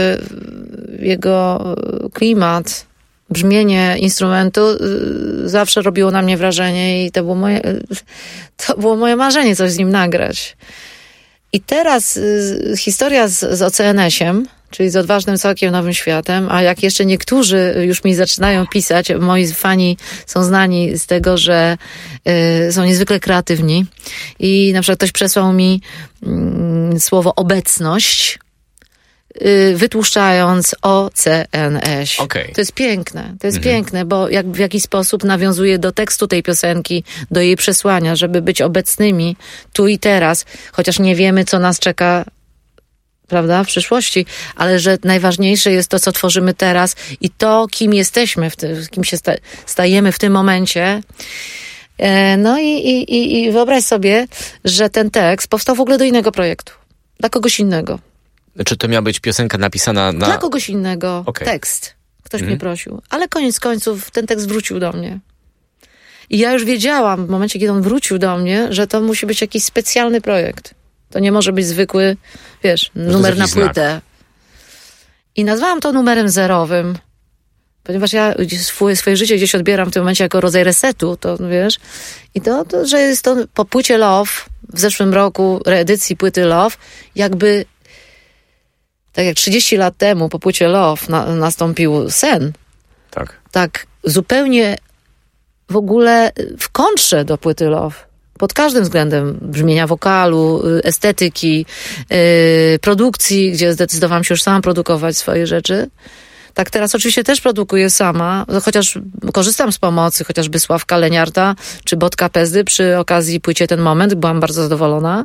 jego klimat, brzmienie instrumentu zawsze robiło na mnie wrażenie i to było moje marzenie, coś z nim nagrać. I teraz historia z OCNS-iem, czyli z odważnym, całkiem nowym światem, a jak jeszcze niektórzy już mi zaczynają pisać, moi fani są znani z tego, że są niezwykle kreatywni i na przykład ktoś przesłał mi słowo obecność, wytłuszczając OCNS. Okay. To jest piękne. To jest piękne, bo w jakiś sposób nawiązuje do tekstu tej piosenki, do jej przesłania, żeby być obecnymi tu i teraz, chociaż nie wiemy, co nas czeka, prawda, w przyszłości, ale że najważniejsze jest to, co tworzymy teraz i to, kim jesteśmy, kim się stajemy w tym momencie. No i wyobraź sobie, że ten tekst powstał w ogóle do innego projektu. Dla kogoś innego. Czy to miała być piosenka napisana na... Dla kogoś innego. Okay. Tekst. Ktoś mnie prosił. Ale koniec końców ten tekst wrócił do mnie. I ja już wiedziałam w momencie, kiedy on wrócił do mnie, że to musi być jakiś specjalny projekt. To nie może być zwykły, numer na płytę. Znak. I nazwałam to numerem 0, ponieważ ja swoje życie gdzieś odbieram w tym momencie jako rodzaj resetu, to i to, że jest to po płycie Love, w zeszłym roku reedycji płyty Love, jakby tak jak 30 lat temu po płycie Love nastąpił Sen. Tak. Tak zupełnie w ogóle w kontrze do płyty Love. Pod każdym względem brzmienia wokalu, estetyki, produkcji, gdzie zdecydowałam się już sama produkować swoje rzeczy. Tak, teraz oczywiście też produkuję sama, chociaż korzystam z pomocy chociażby Sławka Leniarta czy Botka Pezdy przy okazji płycie Ten Moment. Byłam bardzo zadowolona.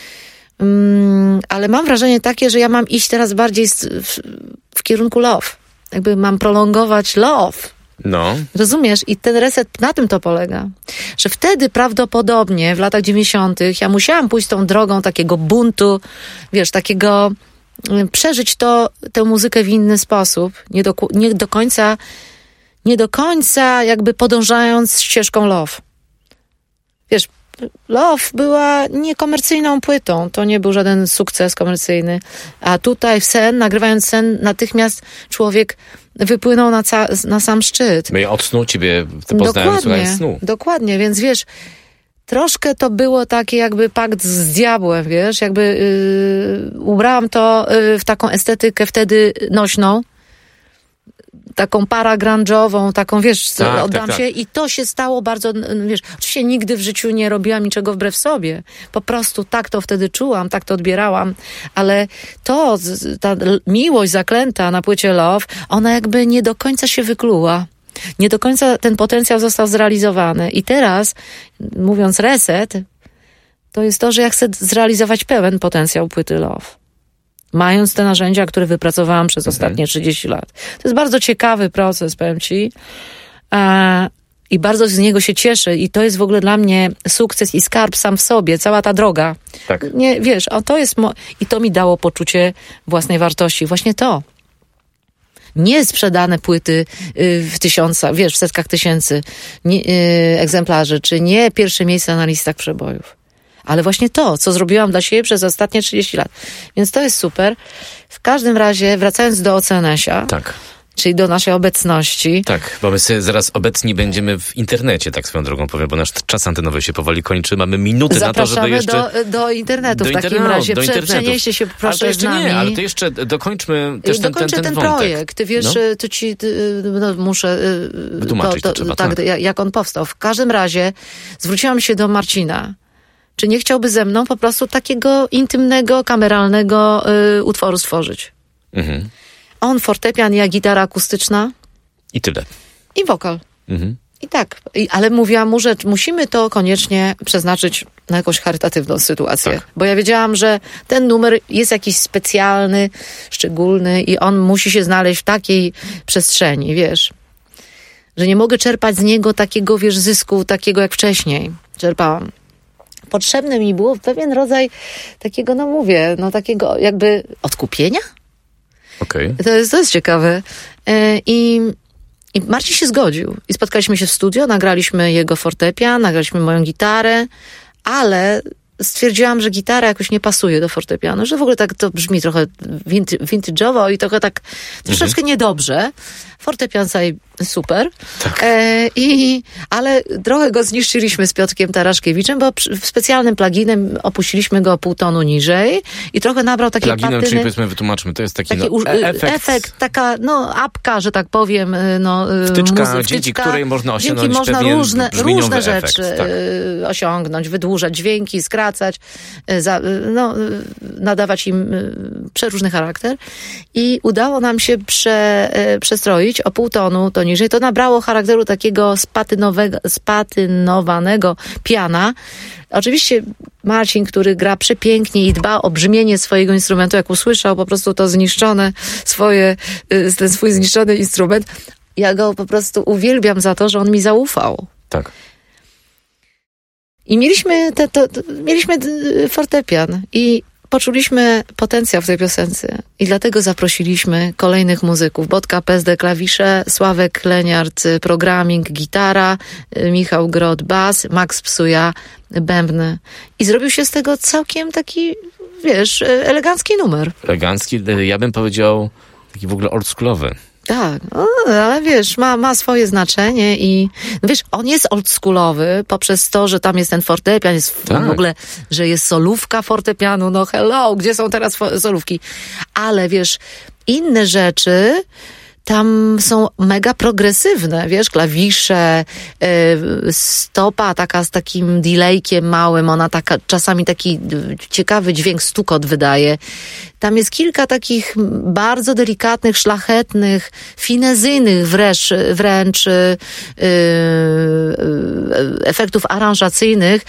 Ale mam wrażenie takie, że ja mam iść teraz bardziej w kierunku Love. Jakby mam prolongować Love. No. Rozumiesz? I ten reset na tym to polega. Że wtedy prawdopodobnie w latach 90. ja musiałam pójść tą drogą takiego buntu, takiego przeżyć tę muzykę w inny sposób. Nie do końca jakby podążając ścieżką Love. Love była niekomercyjną płytą. To nie był żaden sukces komercyjny. A tutaj nagrywając Sen, natychmiast człowiek wypłynął na sam szczyt. My od snu ciebie poznałem, słuchając snu. Dokładnie, więc troszkę to było takie jakby pakt z diabłem, ubrałam to w taką estetykę wtedy nośną, taką paragrunge'ową, taką, oddam się i to się stało bardzo, oczywiście nigdy w życiu nie robiłam niczego wbrew sobie. Po prostu tak to wtedy czułam, tak to odbierałam, ale ta miłość zaklęta na płycie Love, ona jakby nie do końca się wykluła. Nie do końca ten potencjał został zrealizowany. I teraz, mówiąc reset, to jest to, że ja chcę zrealizować pełen potencjał płyty Love. Mając te narzędzia, które wypracowałam przez ostatnie 30 lat. To jest bardzo ciekawy proces, powiem ci. I bardzo z niego się cieszę. I to jest w ogóle dla mnie sukces i skarb sam w sobie. Cała ta droga. Tak. Nie, wiesz, to jest i to mi dało poczucie własnej wartości. Właśnie to. Nie sprzedane płyty w setkach tysięcy egzemplarzy, czy nie pierwsze miejsca na listach przebojów. Ale właśnie to, co zrobiłam dla siebie przez ostatnie 30 lat. Więc to jest super. W każdym razie, wracając do OCNS-a, Tak. czyli do naszej obecności. Tak, bo my sobie zaraz obecni będziemy w internecie, tak swoją drogą powiem, bo nasz czas antenowy się powoli kończy. Mamy minuty na to, żeby jeszcze... Zapraszamy do internetu w takim razie. Przenieście się proszę z nami. Ale to jeszcze dokończmy też ten wątek. Projekt. Ty wiesz, muszę... Wytłumaczyć to trzeba, tak, jak on powstał. W każdym razie zwróciłam się do Marcina. Czy nie chciałby ze mną po prostu takiego intymnego, kameralnego utworu stworzyć? Mhm. On fortepian, ja gitara akustyczna. I tyle. I wokal. Mhm. I tak. Ale mówiłam mu, że musimy to koniecznie przeznaczyć na jakąś charytatywną sytuację. Tak. Bo ja wiedziałam, że ten numer jest jakiś specjalny, szczególny i on musi się znaleźć w takiej przestrzeni, wiesz. Że nie mogę czerpać z niego takiego, wiesz, zysku, takiego jak wcześniej czerpałam. Potrzebny mi było pewien rodzaj takiego, takiego jakby odkupienia. Okay. To jest ciekawe. I Marcin się zgodził. I spotkaliśmy się w studio, nagraliśmy jego fortepian, nagraliśmy moją gitarę, ale stwierdziłam, że gitara jakoś nie pasuje do fortepianu, że w ogóle tak to brzmi trochę vintage'owo i trochę tak troszeczkę niedobrze. Fortepian sobie super. Tak. Ale trochę go zniszczyliśmy z Piotrkiem Taraszkiewiczem, bo specjalnym pluginem opuściliśmy go o pół tonu niżej i trochę nabrał takiej pluginem, patyny. czyli powiedzmy, wytłumaczmy, to jest taki efekt, taka apka, że tak powiem. Wtyczka, dzięki której można osiągnąć różne rzeczy efekt, tak. osiągnąć, wydłużać dźwięki, skracać, nadawać im przeróżny charakter. I udało nam się przestroić o pół tonu to niżej. To nabrało charakteru takiego spatynowanego piana. Oczywiście Marcin, który gra przepięknie i dba o brzmienie swojego instrumentu, jak usłyszał po prostu to ten swój zniszczony instrument, ja go po prostu uwielbiam za to, że on mi zaufał. Tak. I mieliśmy fortepian i poczuliśmy potencjał w tej piosence i dlatego zaprosiliśmy kolejnych muzyków. Botka PSD klawisze, Sławek Leniart programming, gitara, Michał Grot bas, Max Psuja bębny. I zrobił się z tego całkiem taki, wiesz, elegancki numer. Elegancki, ja bym powiedział taki w ogóle oldschoolowy. Tak, ale wiesz, ma swoje znaczenie i wiesz, on jest oldschoolowy poprzez to, że tam jest ten fortepian, jest tak. W ogóle, że jest solówka fortepianu, no hello, gdzie są teraz solówki? Ale wiesz, inne rzeczy tam są mega progresywne, wiesz, klawisze, stopa taka z takim delaykiem małym, ona taka, czasami taki ciekawy dźwięk, stukot wydaje. Tam jest kilka takich bardzo delikatnych, szlachetnych, finezyjnych wręcz efektów aranżacyjnych,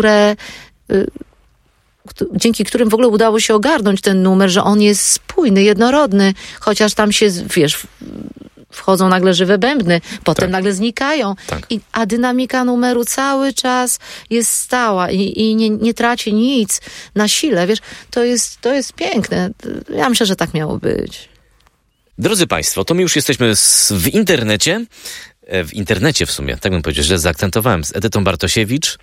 dzięki którym w ogóle udało się ogarnąć ten numer, że on jest spójny, jednorodny, chociaż tam się, wiesz, wchodzą nagle żywe bębny, potem nagle znikają. Tak. A dynamika numeru cały czas jest stała i nie traci nic na sile, wiesz, to jest piękne. Ja myślę, że tak miało być. Drodzy Państwo, to my już jesteśmy w internecie. W internecie w sumie, tak bym powiedział, źle zaakcentowałem, z Edytą Bartosiewicz.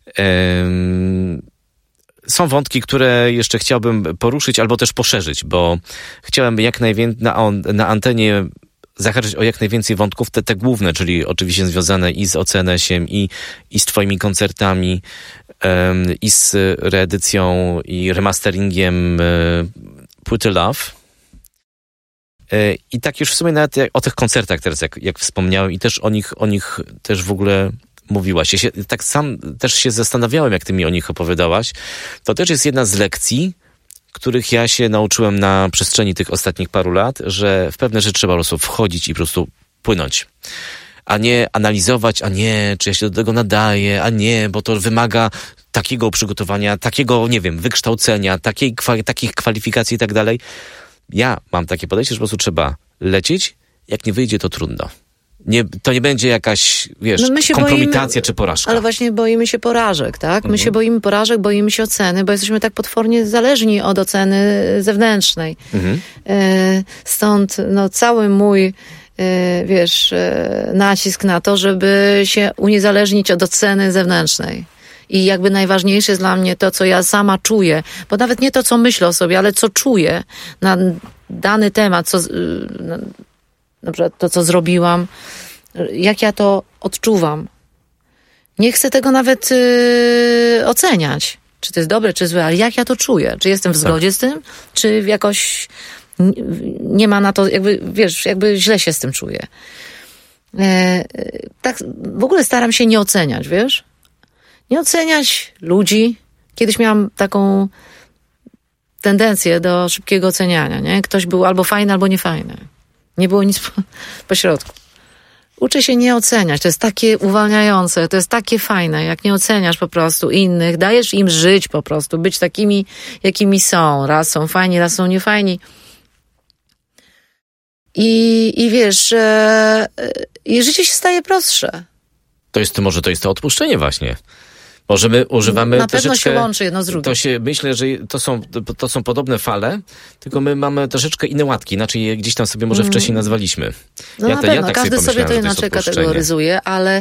Są wątki, które jeszcze chciałbym poruszyć albo też poszerzyć, bo chciałem na antenie zahaczyć o jak najwięcej wątków, te główne, czyli oczywiście związane i z OCNS-iem, i z twoimi koncertami, i z reedycją i remasteringiem płyty Love. I tak już w sumie nawet o tych koncertach teraz, jak wspomniałem, i też o nich też w ogóle mówiłaś. Ja się tak sam też się zastanawiałem, jak ty mi o nich opowiadałaś. To też jest jedna z lekcji, których ja się nauczyłem na przestrzeni tych ostatnich paru lat, że w pewne rzeczy trzeba po prostu wchodzić i po prostu płynąć. A nie analizować, a nie, czy ja się do tego nadaję, a nie, bo to wymaga takiego przygotowania, takiego, nie wiem, wykształcenia, takich kwalifikacji i tak dalej. Ja mam takie podejście, że po prostu trzeba lecieć, jak nie wyjdzie, to trudno. To nie będzie jakaś, wiesz, kompromitacja czy porażka. Ale właśnie boimy się porażek, tak? My się boimy porażek, boimy się oceny, bo jesteśmy tak potwornie zależni od oceny zewnętrznej. Stąd cały mój nacisk na to, żeby się uniezależnić od oceny zewnętrznej. I jakby najważniejsze jest dla mnie to, co ja sama czuję, bo nawet nie to, co myślę o sobie, ale co czuję na dany temat, na przykład to, co zrobiłam, jak ja to odczuwam. Nie chcę tego nawet oceniać, czy to jest dobre, czy złe, ale jak ja to czuję. Czy jestem w zgodzie z tym, czy jakoś nie ma na to, jakby źle się z tym czuję. Tak w ogóle staram się nie oceniać, wiesz? Nie oceniać ludzi. Kiedyś miałam taką tendencję do szybkiego oceniania, nie? Ktoś był albo fajny, albo niefajny. Nie było nic po środku. Uczę się nie oceniać. To jest takie uwalniające, to jest takie fajne, jak nie oceniasz po prostu innych, dajesz im żyć po prostu, być takimi, jakimi są. Raz są fajni, raz są niefajni. I wiesz, i życie się staje prostsze. Może to jest to odpuszczenie właśnie. Może my używamy na pewno się łączy jedno z drugim. Myślę, że to są podobne fale, tylko my mamy troszeczkę inne łatki, inaczej je gdzieś tam sobie może wcześniej nazwaliśmy. No na pewno, każdy sobie to inaczej kategoryzuje, ale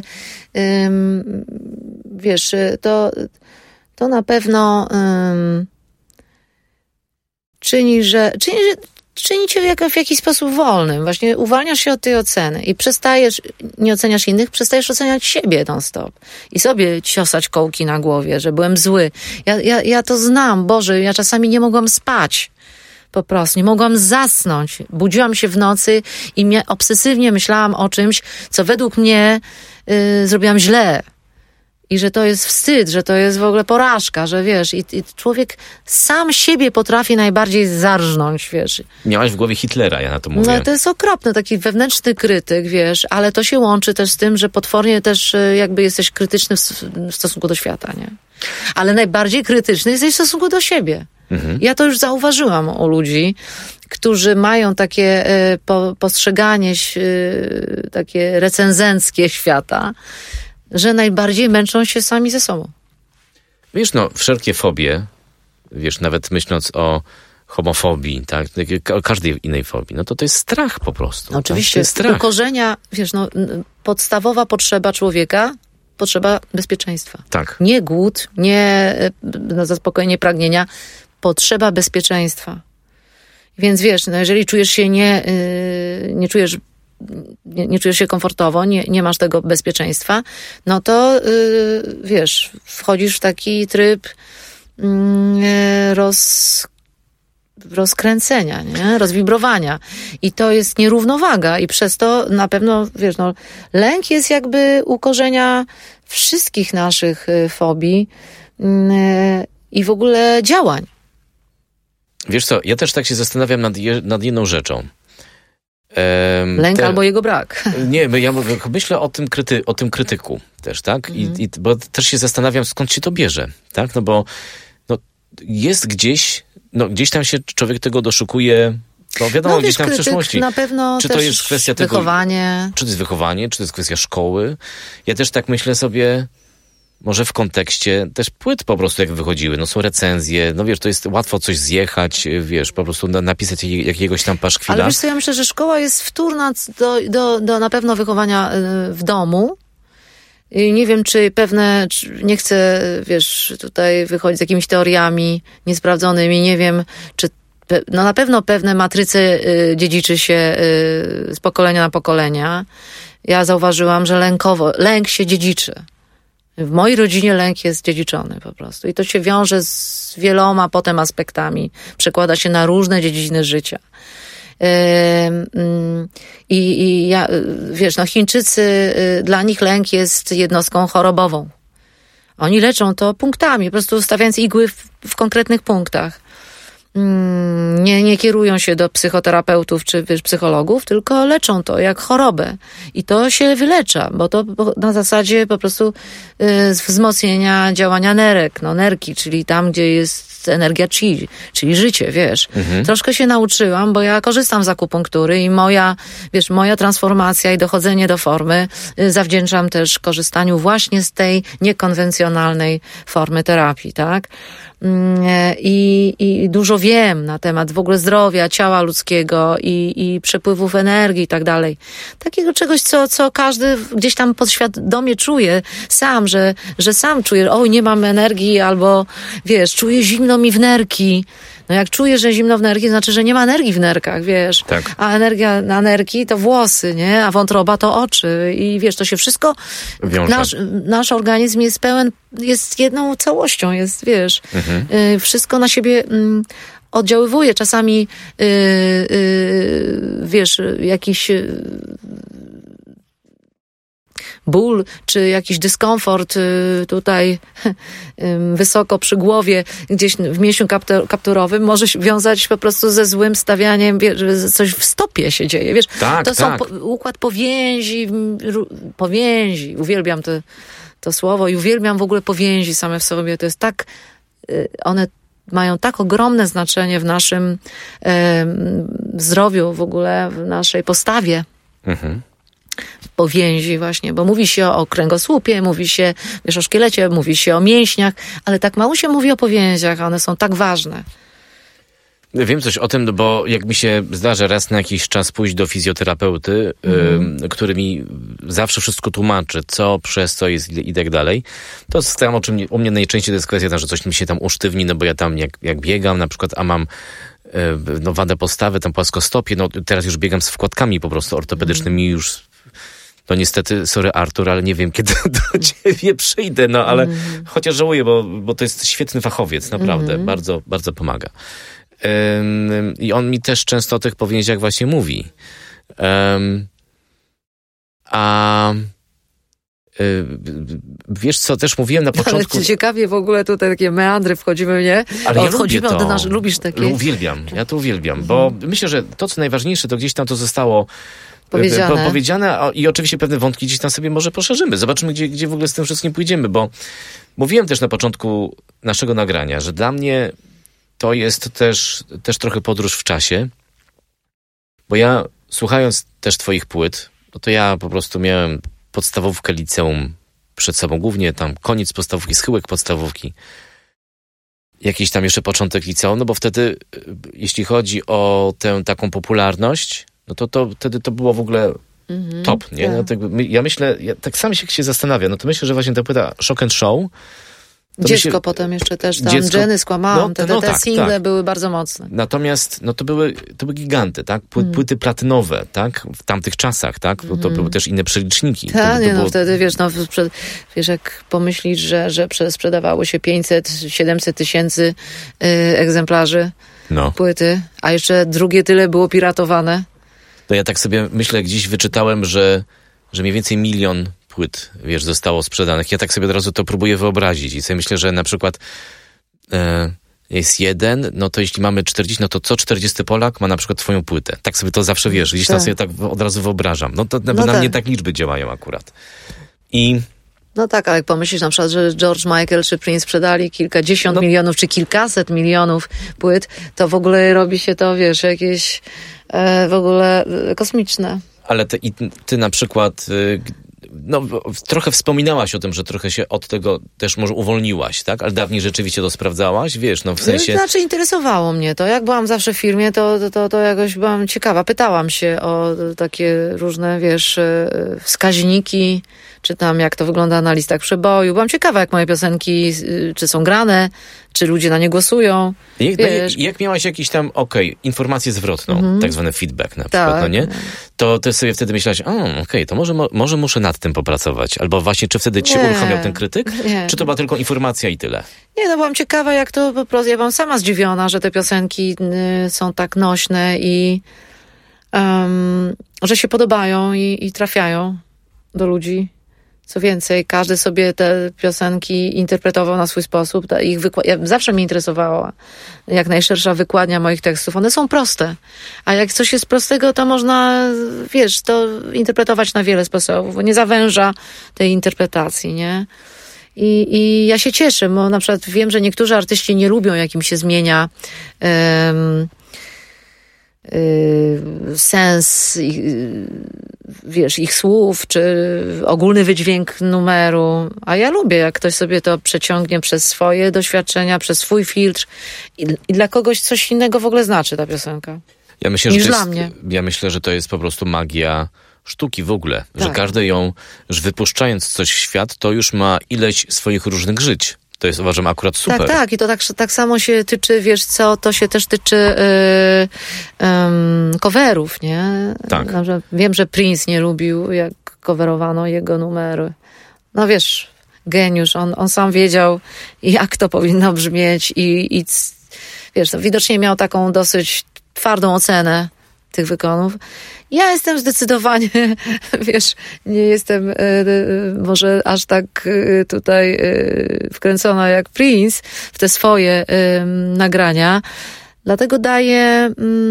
wiesz, to na pewno czyni cię w jakiś sposób wolnym. Właśnie uwalniasz się od tej oceny i nie oceniasz innych, przestajesz oceniać siebie non-stop. I sobie ciosać kołki na głowie, że byłem zły. Ja to znam, Boże, ja czasami nie mogłam spać. Po prostu, nie mogłam zasnąć. Budziłam się w nocy i obsesywnie myślałam o czymś, co według mnie zrobiłam źle. I że to jest wstyd, że to jest w ogóle porażka, że wiesz, i człowiek sam siebie potrafi najbardziej zarżnąć, wiesz. Miałaś w głowie Hitlera, ja na to mówię. No to jest okropne, taki wewnętrzny krytyk, wiesz, ale to się łączy też z tym, że potwornie też jakby jesteś krytyczny w stosunku do świata, nie? Ale najbardziej krytyczny jesteś w stosunku do siebie. Ja to już zauważyłam u ludzi, którzy mają takie postrzeganie takie recenzenckie świata, że najbardziej męczą się sami ze sobą. Wiesz, wszelkie fobie, wiesz, nawet myśląc o homofobii, tak, o każdej innej fobii, to jest strach po prostu. No, oczywiście, tak? To jest strach. U korzenia, wiesz, podstawowa potrzeba człowieka, potrzeba bezpieczeństwa. Tak. Nie głód, nie zaspokojenie pragnienia, potrzeba bezpieczeństwa. Więc wiesz, jeżeli czujesz się nie czujesz się komfortowo, nie masz tego bezpieczeństwa, to wiesz, wchodzisz w taki tryb rozkręcenia, nie? Rozwibrowania. I to jest nierównowaga i przez to na pewno, wiesz, lęk jest jakby u korzenia wszystkich naszych fobii i w ogóle działań. Wiesz co, ja też tak się zastanawiam nad jedną rzeczą. Lęk albo jego brak. Nie, ja myślę o tym krytyku też, tak? Bo też się zastanawiam, skąd się to bierze, tak? Bo jest gdzieś tam się człowiek tego doszukuje, wiadomo, gdzieś tam w przeszłości. Na pewno czy też to jest kwestia wychowanie. Czy to jest wychowanie, czy to jest kwestia szkoły. Ja też tak myślę sobie, może w kontekście też płyt po prostu jak wychodziły. Są recenzje, wiesz, to jest łatwo coś zjechać, wiesz, po prostu napisać jakiegoś tam paszkwila. Ale wiesz co, ja myślę, że szkoła jest wtórna do na pewno wychowania w domu. I nie wiem, czy nie chcę, wiesz, tutaj wychodzić z jakimiś teoriami niesprawdzonymi, nie wiem, czy na pewno pewne matryce dziedziczy się z pokolenia na pokolenia. Ja zauważyłam, że lęk się dziedziczy. W mojej rodzinie lęk jest dziedziczony po prostu. I to się wiąże z wieloma potem aspektami. Przekłada się na różne dziedziny życia. Wiesz, Chińczycy, dla nich lęk jest jednostką chorobową. Oni leczą to punktami, po prostu stawiając igły w konkretnych punktach. nie kierują się do psychoterapeutów czy psychologów, tylko leczą to jak chorobę. I to się wylecza, bo to na zasadzie po prostu wzmocnienia działania nerki, czyli tam, gdzie jest energia chi, czyli życie, wiesz. Troszkę się nauczyłam, bo ja korzystam z akupunktury i moja transformacja i dochodzenie do formy zawdzięczam też korzystaniu właśnie z tej niekonwencjonalnej formy terapii, tak? I dużo wiem na temat w ogóle zdrowia, ciała ludzkiego i przepływów energii i tak dalej. Takiego czegoś, co każdy gdzieś tam podświadomie czuje sam, że sam czuje, oj, nie mam energii, albo wiesz, czuję zimno mi w nerki. No jak czuję, że zimno w nerki, znaczy, że nie ma energii w nerkach, wiesz. Tak. A energia na nerki to włosy, nie? A wątroba to oczy. I wiesz, to się wszystko... Nasz organizm jest pełen, jest jedną całością, jest, wiesz, wszystko na siebie oddziaływuje. Czasami, wiesz, jakiś... ból, czy jakiś dyskomfort tutaj wysoko przy głowie, gdzieś w mięśniu kapturowym może się wiązać po prostu ze złym stawianiem, że coś w stopie się dzieje, wiesz. Tak, są układ powięzi, uwielbiam to słowo i uwielbiam w ogóle powięzi same w sobie, to jest tak, one mają tak ogromne znaczenie w naszym zdrowiu, w ogóle w naszej postawie. Powięzi właśnie, bo mówi się o kręgosłupie, mówi się, wiesz, o szkielecie, mówi się o mięśniach, ale tak mało się mówi o powięziach, one są tak ważne. Wiem coś o tym, bo jak mi się zdarza raz na jakiś czas pójść do fizjoterapeuty, który mi zawsze wszystko tłumaczy, co, przez co jest i tak dalej, to tam u mnie najczęściej to jest kwestia, że coś mi się tam usztywni, no bo ja tam jak biegam na przykład, a mam wadę postawy, tam płaskostopie, no teraz już biegam z wkładkami po prostu ortopedycznymi już. No niestety, sorry Artur, ale nie wiem, kiedy do ciebie przyjdę, no ale chociaż żałuję, bo to jest świetny fachowiec, naprawdę, bardzo, bardzo pomaga. I on mi też często o tych powięziach właśnie mówi. Wiesz co, też mówiłem na początku... Ale ciekawie w ogóle tutaj takie meandry wchodzimy, nie? Ale ja lubię to. Lubisz takie? Ja to uwielbiam, bo myślę, że to, co najważniejsze, to gdzieś tam to zostało powiedziane i oczywiście pewne wątki gdzieś tam sobie może poszerzymy. Zobaczymy, gdzie w ogóle z tym wszystkim pójdziemy, bo mówiłem też na początku naszego nagrania, że dla mnie to jest też trochę podróż w czasie, bo ja słuchając też twoich płyt, no to ja po prostu miałem podstawówkę, liceum przed sobą, głównie tam koniec podstawówki, schyłek podstawówki, jakiś tam jeszcze początek liceum, no bo wtedy, jeśli chodzi o tę taką popularność, no to wtedy to było w ogóle top, nie? Tak. No, ja myślę, tak sam się zastanawiam, no to myślę, że właśnie ta płyta Shock and Show, Dziecko potem jeszcze też tam, Jenny skłamałam, te single były bardzo mocne. Natomiast, no to były giganty, tak? Płyty platynowe, tak? W tamtych czasach, tak? Bo to były też inne przeliczniki. Tak, wtedy, wiesz, wiesz, jak pomyślisz, że sprzedawało się 500-700 tysięcy egzemplarzy płyty, a jeszcze drugie tyle było piratowane. To ja tak sobie myślę, gdzieś wyczytałem, że mniej więcej 1 000 000 płyt, wiesz, zostało sprzedanych. Ja tak sobie od razu to próbuję wyobrazić i sobie myślę, że na przykład jest jeden, no to jeśli mamy 40, no to co 40 Polak ma na przykład twoją płytę. Tak sobie to zawsze, wiesz, gdzieś tam sobie tak od razu wyobrażam. No to na mnie tak liczby działają akurat. No tak, ale jak pomyślisz na przykład, że George Michael czy Prince sprzedali kilkadziesiąt milionów, czy kilkaset milionów płyt, to w ogóle robi się to, wiesz, jakieś w ogóle kosmiczne. Ale ty na przykład... No, trochę wspominałaś o tym, że trochę się od tego też może uwolniłaś, tak? Ale dawniej rzeczywiście to sprawdzałaś, wiesz, no w sensie... Znaczy interesowało mnie to. Jak byłam zawsze w firmie, to jakoś byłam ciekawa. Pytałam się o takie różne, wiesz, wskaźniki, czy tam jak to wygląda na listach przeboju. Byłam ciekawa, jak moje piosenki, czy są grane, czy ludzie na nie głosują. Jak miałaś jakiś tam, informację zwrotną, tak zwany feedback na przykład, no nie? To ty sobie wtedy myślałaś, to może muszę nad tym popracować. Albo właśnie, czy wtedy cię uruchamiał ten krytyk? Nie. Czy to była tylko informacja i tyle? Nie, byłam ciekawa, jak to po prostu, ja byłam sama zdziwiona, że te piosenki są tak nośne i że się podobają i trafiają do ludzi. Co więcej, każdy sobie te piosenki interpretował na swój sposób. Zawsze mnie interesowała jak najszersza wykładnia moich tekstów. One są proste. A jak coś jest prostego, to można, to interpretować na wiele sposobów, bo nie zawęża tej interpretacji, nie? I ja się cieszę, bo na przykład wiem, że niektórzy artyści nie lubią, jak im się zmienia sens ich słów, czy ogólny wydźwięk numeru. A ja lubię, jak ktoś sobie to przeciągnie przez swoje doświadczenia, przez swój filtr i dla kogoś coś innego w ogóle znaczy ta piosenka. Ja myślę, że to jest po prostu magia sztuki w ogóle. Tak. Że każdy ją, że wypuszczając coś w świat, to już ma ileś swoich różnych żyć. To jest, uważam, akurat super. Tak, i to tak samo się tyczy, to się też tyczy coverów, nie? Tak. Wiem, że Prince nie lubił, jak coverowano jego numery. No geniusz, on sam wiedział, jak to powinno brzmieć i widocznie miał taką dosyć twardą ocenę tych wykonów. Ja jestem zdecydowanie, nie jestem może aż tak tutaj wkręcona jak Prince w te swoje nagrania. Dlatego daję...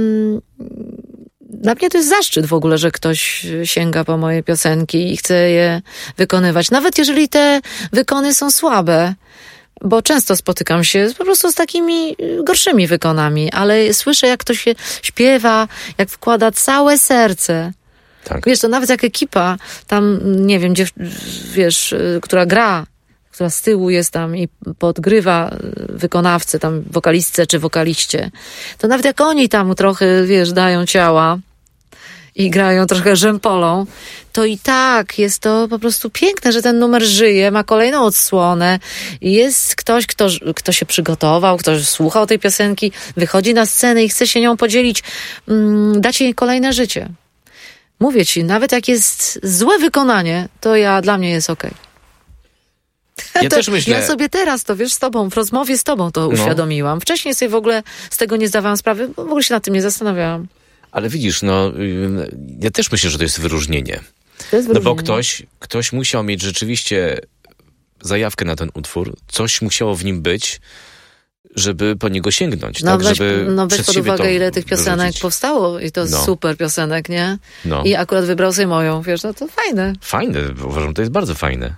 Dla mnie to jest zaszczyt w ogóle, że ktoś sięga po moje piosenki i chce je wykonywać. Nawet jeżeli te wykony są słabe. Bo często spotykam się po prostu z takimi gorszymi wykonami, ale słyszę, jak ktoś się śpiewa, jak wkłada całe serce. Tak. To nawet jak ekipa tam, nie wiem, która gra, która z tyłu jest tam i podgrywa wykonawcę, tam wokalistce czy wokaliście, to nawet jak oni tam trochę, dają ciała i grają trochę rzępolą, to i tak jest to po prostu piękne, że ten numer żyje, ma kolejną odsłonę i jest ktoś, kto się przygotował, kto słuchał tej piosenki, wychodzi na scenę i chce się nią podzielić, dać jej kolejne życie. Mówię ci, nawet jak jest złe wykonanie, to dla mnie jest okej. Ja też myślę... Ja sobie teraz to, z tobą, w rozmowie z tobą to uświadomiłam. Wcześniej sobie w ogóle z tego nie zdawałam sprawy, bo w ogóle się nad tym nie zastanawiałam. Ale widzisz, ja też myślę, że to jest wyróżnienie. No bo ktoś musiał mieć rzeczywiście zajawkę na ten utwór, coś musiało w nim być, żeby po niego sięgnąć. Weź pod uwagę, ile tych piosenek wyrzucić. Powstało i to super piosenek, nie? I akurat wybrał sobie moją, to fajne. Fajne, uważam, to jest bardzo fajne.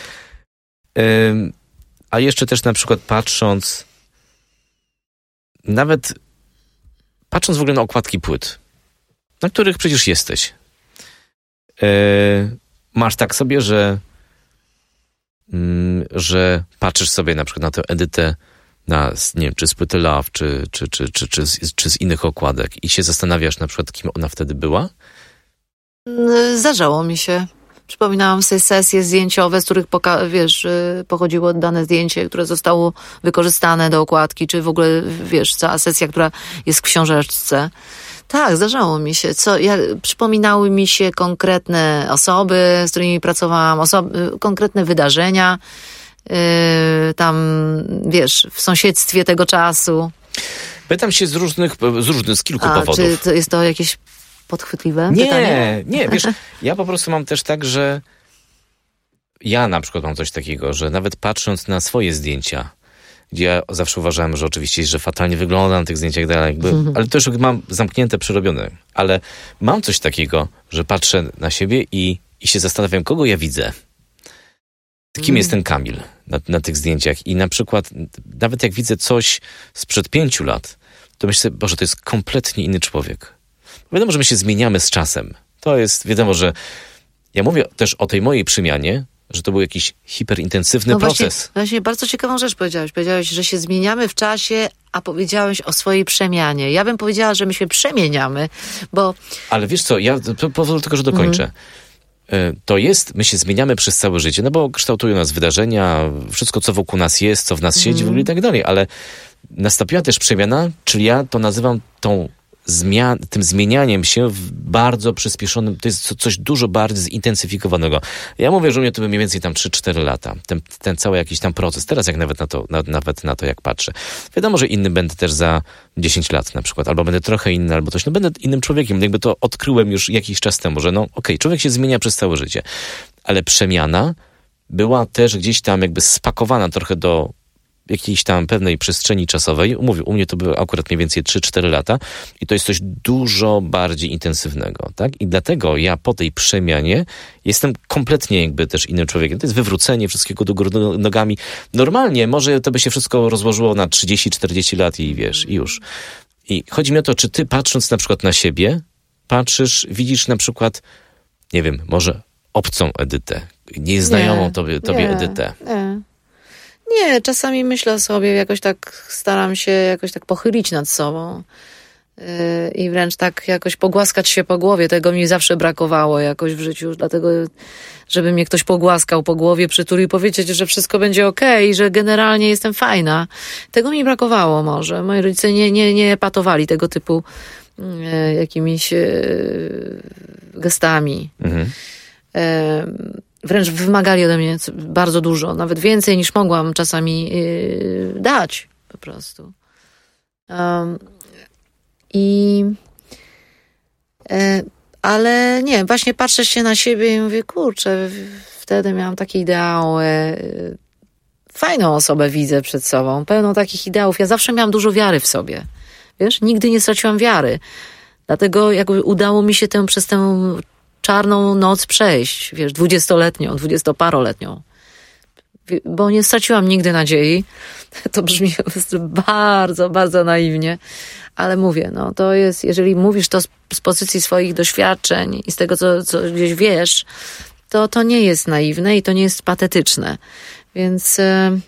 A jeszcze też na przykład patrząc w ogóle na okładki płyt, na których przecież jesteś. Masz tak sobie, że patrzysz sobie na przykład na tę edytę, czy z płyty Love, czy z innych okładek i się zastanawiasz na przykład, kim ona wtedy była? Zdarzało mi się. Przypominałam sobie sesje zdjęciowe, z których pochodziło dane zdjęcie, które zostało wykorzystane do okładki, czy w ogóle, cała sesja, która jest w książeczce. Tak, zdarzało mi się. Przypominały mi się konkretne osoby, z którymi pracowałam, konkretne wydarzenia, w sąsiedztwie tego czasu. Pytam się z kilku powodów. Czy to jest to jakieś podchwytliwe pytanie? Nie, ja po prostu mam też tak, że ja na przykład mam coś takiego, że nawet patrząc na swoje zdjęcia, gdzie ja zawsze uważałem, że oczywiście, że fatalnie wyglądam na tych zdjęciach, ale to już mam zamknięte, przerobione. Ale mam coś takiego, że patrzę na siebie i się zastanawiam, kogo ja widzę. Kim jest ten Kamil na tych zdjęciach. I na przykład nawet jak widzę coś sprzed 5 lat, to myślę, Boże, to jest kompletnie inny człowiek. Wiadomo, że my się zmieniamy z czasem. To jest, wiadomo, że ja mówię też o tej mojej przemianie, że to był jakiś hiperintensywny proces. Właśnie bardzo ciekawą rzecz powiedziałeś. Powiedziałeś, że się zmieniamy w czasie, a powiedziałeś o swojej przemianie. Ja bym powiedziała, że my się przemieniamy, bo... Ale wiesz co, ja pozwolę tylko, że dokończę. To jest, my się zmieniamy przez całe życie, no bo kształtują nas wydarzenia, wszystko, co wokół nas jest, co w nas siedzi, w ogóle i tak dalej, ale nastąpiła też przemiana, czyli ja to nazywam tym zmienianiem się w bardzo przyspieszonym, to jest coś dużo bardziej zintensyfikowanego. Ja mówię, że u mnie to by mniej więcej tam 3-4 lata. Ten cały jakiś tam proces. Teraz jak nawet na to jak patrzę. Wiadomo, że inny będę też za 10 lat na przykład, albo będę trochę inny, albo coś. Będę innym człowiekiem. Jakby to odkryłem już jakiś czas temu, że człowiek się zmienia przez całe życie. Ale przemiana była też gdzieś tam jakby spakowana trochę do jakiejś tam pewnej przestrzeni czasowej. Mówię, u mnie to były akurat mniej więcej 3-4 lata i to jest coś dużo bardziej intensywnego, tak? I dlatego ja po tej przemianie jestem kompletnie jakby też innym człowiekiem. To jest wywrócenie wszystkiego do góry nogami. Normalnie może to by się wszystko rozłożyło na 30-40 lat i wiesz, i już. I chodzi mi o to, czy ty patrząc na przykład na siebie, widzisz na przykład, nie wiem, może obcą Edytę, nieznajomą tobie Edytę. Nie, czasami myślę sobie, jakoś tak staram się jakoś tak pochylić nad sobą i wręcz tak jakoś pogłaskać się po głowie. Tego mi zawsze brakowało jakoś w życiu, dlatego żeby mnie ktoś pogłaskał po głowie, przytulił i powiedzieć, że wszystko będzie okej, że generalnie jestem fajna. Tego mi brakowało może. Moi rodzice nie epatowali tego typu jakimiś gestami. Wręcz wymagali ode mnie bardzo dużo, nawet więcej niż mogłam czasami dać po prostu. Ale nie, właśnie patrzę się na siebie i mówię, kurczę, wtedy miałam takie ideały, fajną osobę widzę przed sobą, pełną takich ideałów. Ja zawsze miałam dużo wiary w sobie, wiesz, nigdy nie straciłam wiary. Dlatego jakby udało mi się przez tę czarną noc przejść, wiesz, 20-paroletnią. Bo nie straciłam nigdy nadziei. To brzmi bardzo, bardzo naiwnie, ale mówię, no to jest, jeżeli mówisz to z pozycji swoich doświadczeń i z tego, co gdzieś wiesz, to nie jest naiwne i to nie jest patetyczne. Więc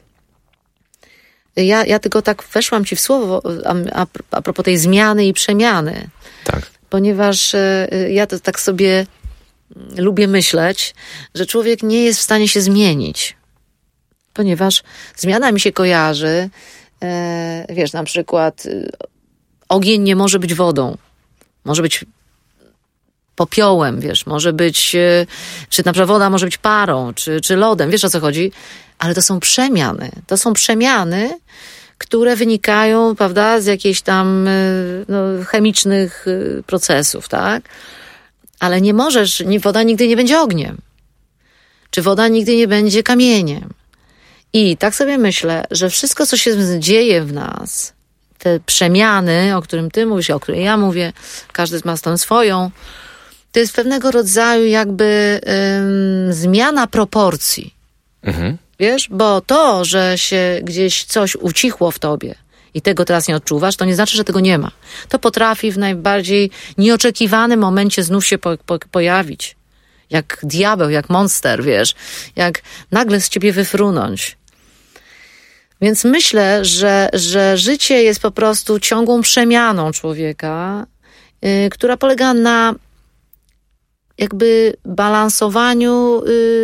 ja tylko tak weszłam ci w słowo a propos tej zmiany i przemiany. Tak. Ponieważ ja to tak sobie lubię myśleć, że człowiek nie jest w stanie się zmienić. Ponieważ zmiana mi się kojarzy, wiesz, na przykład ogień nie może być wodą. Może być popiołem, wiesz, może być, czy na przykład woda może być parą, czy lodem, wiesz o co chodzi? Ale to są przemiany. To są przemiany, które wynikają, prawda, z jakichś tam chemicznych procesów, tak? Ale nie możesz, woda nigdy nie będzie ogniem. Czy woda nigdy nie będzie kamieniem. I tak sobie myślę, że wszystko, co się dzieje w nas, te przemiany, o którym ty mówisz, o której ja mówię, każdy ma tą swoją, to jest pewnego rodzaju jakby zmiana proporcji. Wiesz? Bo to, że się gdzieś coś ucichło w tobie i tego teraz nie odczuwasz, to nie znaczy, że tego nie ma. To potrafi w najbardziej nieoczekiwanym momencie znów się pojawić. Jak diabeł, jak monster, wiesz. Jak nagle z ciebie wyfrunąć. Więc myślę, że życie jest po prostu ciągłą przemianą człowieka, która polega na jakby balansowaniu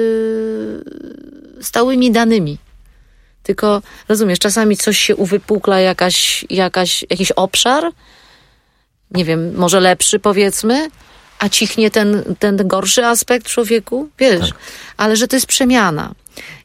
stałymi danymi. Tylko, rozumiesz, czasami coś się uwypukla, jakiś obszar, nie wiem, może lepszy powiedzmy, a cichnie ten gorszy aspekt w człowieku, wiesz, tak. Ale że to jest przemiana.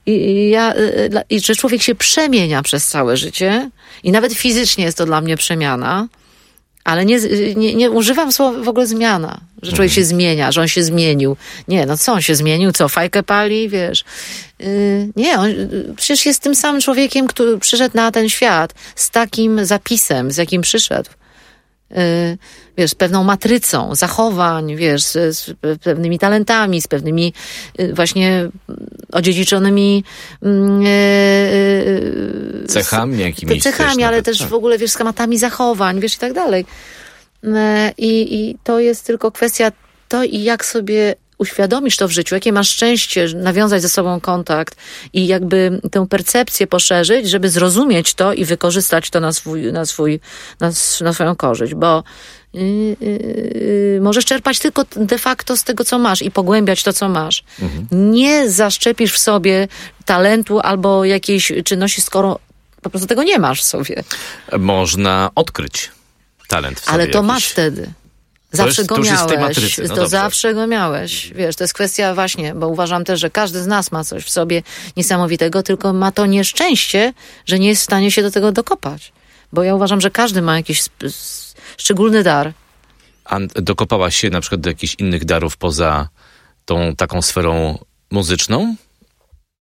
I że człowiek się przemienia przez całe życie i nawet fizycznie jest to dla mnie przemiana, ale nie używam słowa w ogóle zmiana, że człowiek się zmienia, że on się zmienił. Nie, no co on się zmienił? Co, fajkę pali? Wiesz. Nie, on przecież jest tym samym człowiekiem, który przyszedł na ten świat z takim zapisem, z jakim przyszedł. Wiesz, z pewną matrycą zachowań, wiesz, z pewnymi talentami, z pewnymi właśnie odziedziczonymi cechami jakimiś. Cechami, ale też w ogóle, wiesz, schematami zachowań, wiesz, i tak dalej. I to jest tylko kwestia to i jak sobie uświadomisz to w życiu, jakie masz szczęście nawiązać ze sobą kontakt i jakby tę percepcję poszerzyć, żeby zrozumieć to i wykorzystać to na swoją korzyść, bo możesz czerpać tylko de facto z tego, co masz i pogłębiać to, co masz. Nie zaszczepisz w sobie talentu albo jakiejś czynności, skoro po prostu tego nie masz w sobie. Można odkryć talent w sobie. Ale to jakiś. Masz wtedy. Zawsze go miałeś. Matrycy. No zawsze go miałeś. Wiesz, to jest kwestia właśnie, bo uważam też, że każdy z nas ma coś w sobie niesamowitego, tylko ma to nieszczęście, że nie jest w stanie się do tego dokopać. Bo ja uważam, że każdy ma jakiś szczególny dar. A dokopałaś się na przykład do jakichś innych darów poza tą taką sferą muzyczną?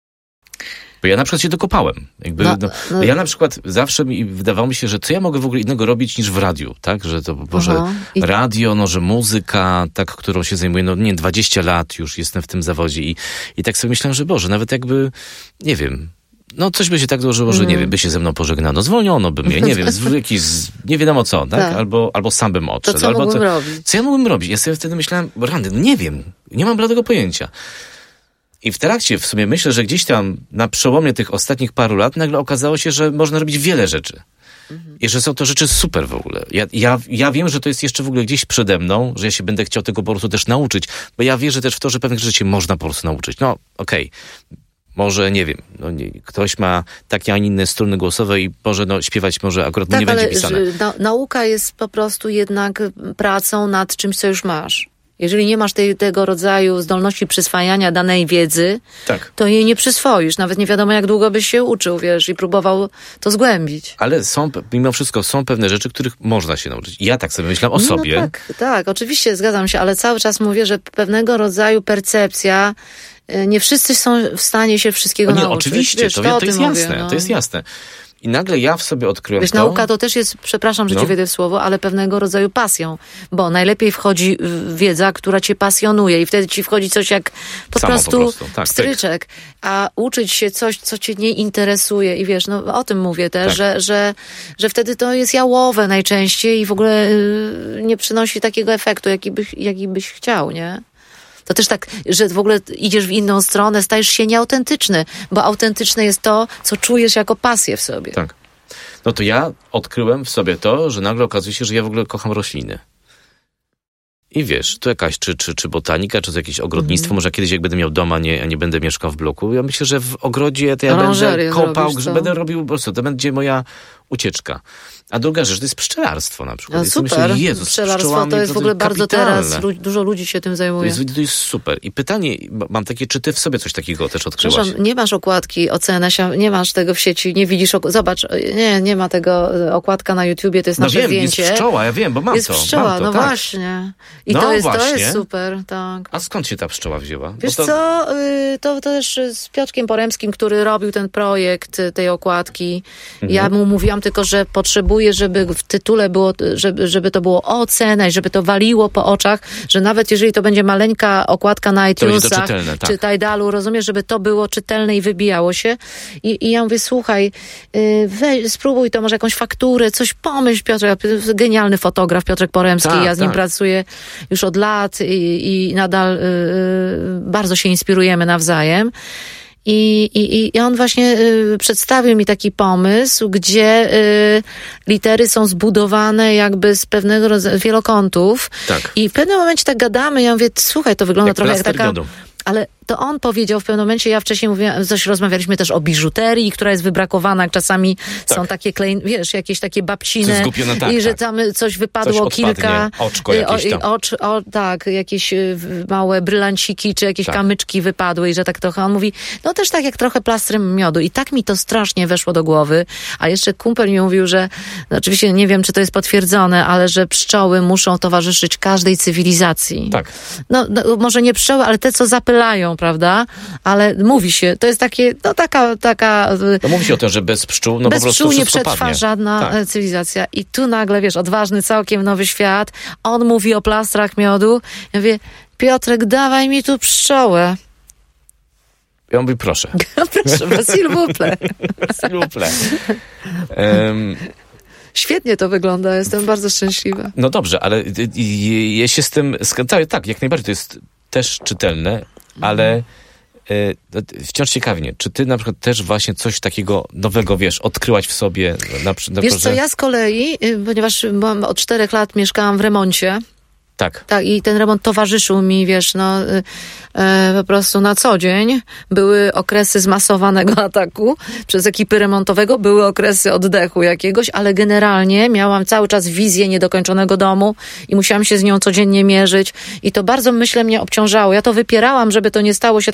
Bo ja na przykład się dokopałem. Ja na przykład zawsze wydawało mi się, że co ja mogę w ogóle innego robić niż w radiu, tak? Że to może radio, no, że muzyka, tak, którą się zajmuję, 20 lat już jestem w tym zawodzie i tak sobie myślałem, że Boże, nawet jakby, nie wiem, coś by się tak dołożyło, że nie wiem, by się ze mną pożegnano, zwolniono by mnie, nie wiem, nie wiadomo co, tak? Albo sam bym odszedł. To co mógłbym robić? Co ja mógłbym robić? Ja sobie wtedy myślałem, randy, nie wiem, nie mam bladego pojęcia. I w trakcie w sumie myślę, że gdzieś tam na przełomie tych ostatnich paru lat nagle okazało się, że można robić wiele rzeczy. I że są to rzeczy super w ogóle. Ja wiem, że to jest jeszcze w ogóle gdzieś przede mną, że ja się będę chciał tego po prostu też nauczyć, bo ja wierzę też w to, że pewnych rzeczy się można po prostu nauczyć. Okej. Może, nie wiem, ktoś ma takie, a nie inne struny głosowe i może śpiewać może akurat mu nie będzie pisane. Nauka jest po prostu jednak pracą nad czymś, co już masz. Jeżeli nie masz tego rodzaju zdolności przyswajania danej wiedzy, to jej nie przyswoisz. Nawet nie wiadomo, jak długo byś się uczył, i próbował to zgłębić. Ale mimo wszystko są pewne rzeczy, których można się nauczyć. Ja tak sobie myślałem o sobie. Tak, oczywiście zgadzam się, ale cały czas mówię, że pewnego rodzaju percepcja, nie wszyscy są w stanie się wszystkiego nauczyć. Oczywiście, to jest jasne, to jest jasne. I nagle ja w sobie odkryłem to. Nauka to też jest, przepraszam, że ci wejdę w słowo, ale pewnego rodzaju pasją, bo najlepiej wchodzi wiedza, która cię pasjonuje i wtedy ci wchodzi coś jak po prostu pstryczek, a uczyć się coś, co cię nie interesuje i o tym mówię też, że wtedy to jest jałowe najczęściej i w ogóle nie przynosi takiego efektu, jaki byś chciał, nie? To też tak, że w ogóle idziesz w inną stronę, stajesz się nieautentyczny, bo autentyczne jest to, co czujesz jako pasję w sobie. Tak. To ja odkryłem w sobie to, że nagle okazuje się, że ja w ogóle kocham rośliny. I wiesz, to jakaś, czy botanika, czy to jakieś ogrodnictwo, może kiedyś jak będę miał dom, a nie będę mieszkał w bloku. Ja myślę, że w ogrodzie to ja będę kopał, będę robił po prostu, to będzie moja ucieczka. A druga rzecz, to jest pszczelarstwo na przykład. Super, pszczelarstwo to jest w ogóle bardzo teraz, dużo ludzi się tym zajmuje. To jest super. I pytanie, mam takie, czy ty w sobie coś takiego też odkryłaś? Przepraszam, nie masz okładki ocena, nie masz tego w sieci, nie widzisz, zobacz, nie ma tego okładka na YouTubie, to jest nasze zdjęcie. Jest pszczoła, ja wiem, bo mam jest to. Jest pszczoła, tak. Właśnie. I to jest super, tak. A skąd się ta pszczoła wzięła? Wiesz co, to też z Piotrkiem Poremskim, który robił ten projekt tej okładki. Ja mu mówiłam tylko, że potrzebuję, żeby w tytule było, żeby to było o ocenę, żeby to waliło po oczach, że nawet jeżeli to będzie maleńka okładka na iTunesach czy Tidalu, rozumiesz, żeby to było czytelne i wybijało się. I ja mówię, słuchaj, spróbuj to, może jakąś fakturę, coś pomyśl, Piotrek, genialny fotograf Piotrek Poremski, ja z nim pracuję już od lat i nadal bardzo się inspirujemy nawzajem. I on właśnie przedstawił mi taki pomysł, gdzie litery są zbudowane jakby z pewnego rodzaju wielokątów. Tak. I w pewnym momencie tak gadamy, ja mówię, słuchaj, to wygląda trochę jak taka... Miodu. Ale to on powiedział w pewnym momencie, ja wcześniej mówiłam, rozmawialiśmy też o biżuterii, która jest wybrakowana, jak czasami są takie jakieś takie babciny i że tam coś wypadło, kilka oczko jakieś tam. jakieś małe brylanciki, czy jakieś kamyczki wypadły i że tak trochę, on mówi, też tak jak trochę plastrem miodu i tak mi to strasznie weszło do głowy, a jeszcze kumpel mi mówił, że oczywiście nie wiem, czy to jest potwierdzone, ale że pszczoły muszą towarzyszyć każdej cywilizacji. Tak. Może nie pszczoły, ale te, co zapylają, prawda? Ale mówi się, to jest takie, taka... mówi się o tym, że bez pszczół, bez po prostu pszczół nie przetrwa padnie. żadna cywilizacja. I tu nagle, odważny całkiem nowy świat. On mówi o plastrach miodu. Ja mówię, Piotrek, dawaj mi tu pszczołę. Ja mówię, proszę. Proszę, s'il vous plaît. S'il vous plaît. Świetnie to wygląda, jestem bardzo szczęśliwa. No dobrze, ale ja się z tym zgadzam. Tak, jak najbardziej to jest też czytelne, ale wciąż ciekawi mnie, czy ty na przykład też właśnie coś takiego nowego, odkryłaś w sobie? Wiesz co, ja z kolei, ponieważ od 4 lat mieszkałam w remoncie, tak, i ten remont towarzyszył mi, po prostu na co dzień. Były okresy zmasowanego ataku przez ekipy remontowego, były okresy oddechu jakiegoś, ale generalnie miałam cały czas wizję niedokończonego domu i musiałam się z nią codziennie mierzyć i to bardzo, myślę, mnie obciążało. Ja to wypierałam, żeby to nie stało się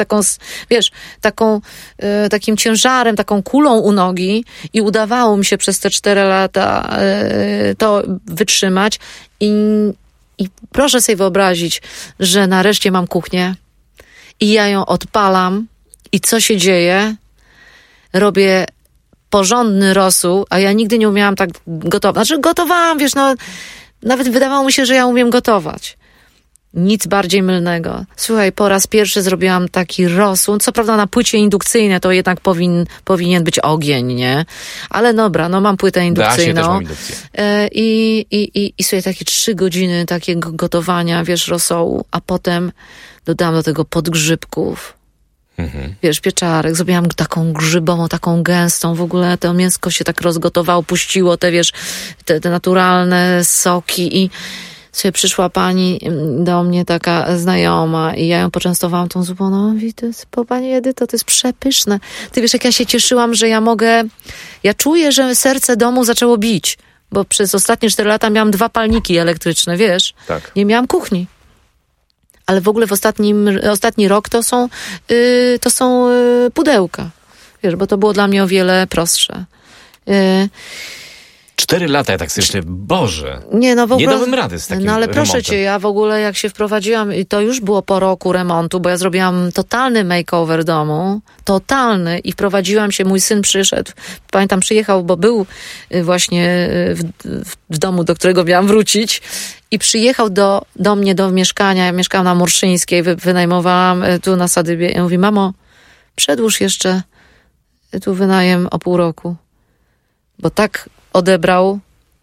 takim ciężarem, taką kulą u nogi i udawało mi się przez te 4 lata to wytrzymać i proszę sobie wyobrazić, że nareszcie mam kuchnię i ja ją odpalam i co się dzieje? robię porządny rosół, a ja nigdy nie umiałam tak gotować. Znaczy gotowałam, wiesz, no nawet wydawało mi się, że ja umiem gotować. Nic bardziej mylnego. Słuchaj, po raz pierwszy zrobiłam taki rosół. Co prawda na płycie indukcyjnej to jednak powinien być ogień, nie? Ale dobra, no mam płytę indukcyjną. Da się też mam indukcję. I sobie takie 3 godziny takiego gotowania, wiesz, rosołu, a potem dodałam do tego podgrzybków. Wiesz, pieczarek, zrobiłam taką grzybową, taką gęstą, w ogóle to mięsko się tak rozgotowało, puściło te, wiesz, te naturalne soki i sobie przyszła pani do mnie, taka znajoma, i ja ją poczęstowałam tą zupą. No, mówi, pani Edyto, to jest przepyszne. Ty wiesz, jak ja się cieszyłam, że ja czuję, że serce domu zaczęło bić, bo przez ostatnie 4 lata miałam 2 palniki elektryczne, wiesz? Tak. Nie miałam kuchni. Ale w ogóle ostatni rok to są pudełka. Wiesz, bo to było dla mnie o wiele prostsze. 4 lata, ja tak sobie myślę, Boże, nie dałbym rady z takim No ale remontem. proszę cię, ja w ogóle jak się wprowadziłam, i to już było po roku remontu, bo ja zrobiłam totalny makeover domu, totalny, i wprowadziłam się, mój syn przyszedł, pamiętam, przyjechał, bo był właśnie w domu, do którego miałam wrócić, i przyjechał do mnie, do mieszkania. Ja mieszkałam na Morszyńskiej, wynajmowałam tu na Sadybie. Ja mówi, mamo, przedłuż jeszcze tu wynajem o pół roku. Bo tak odebrał,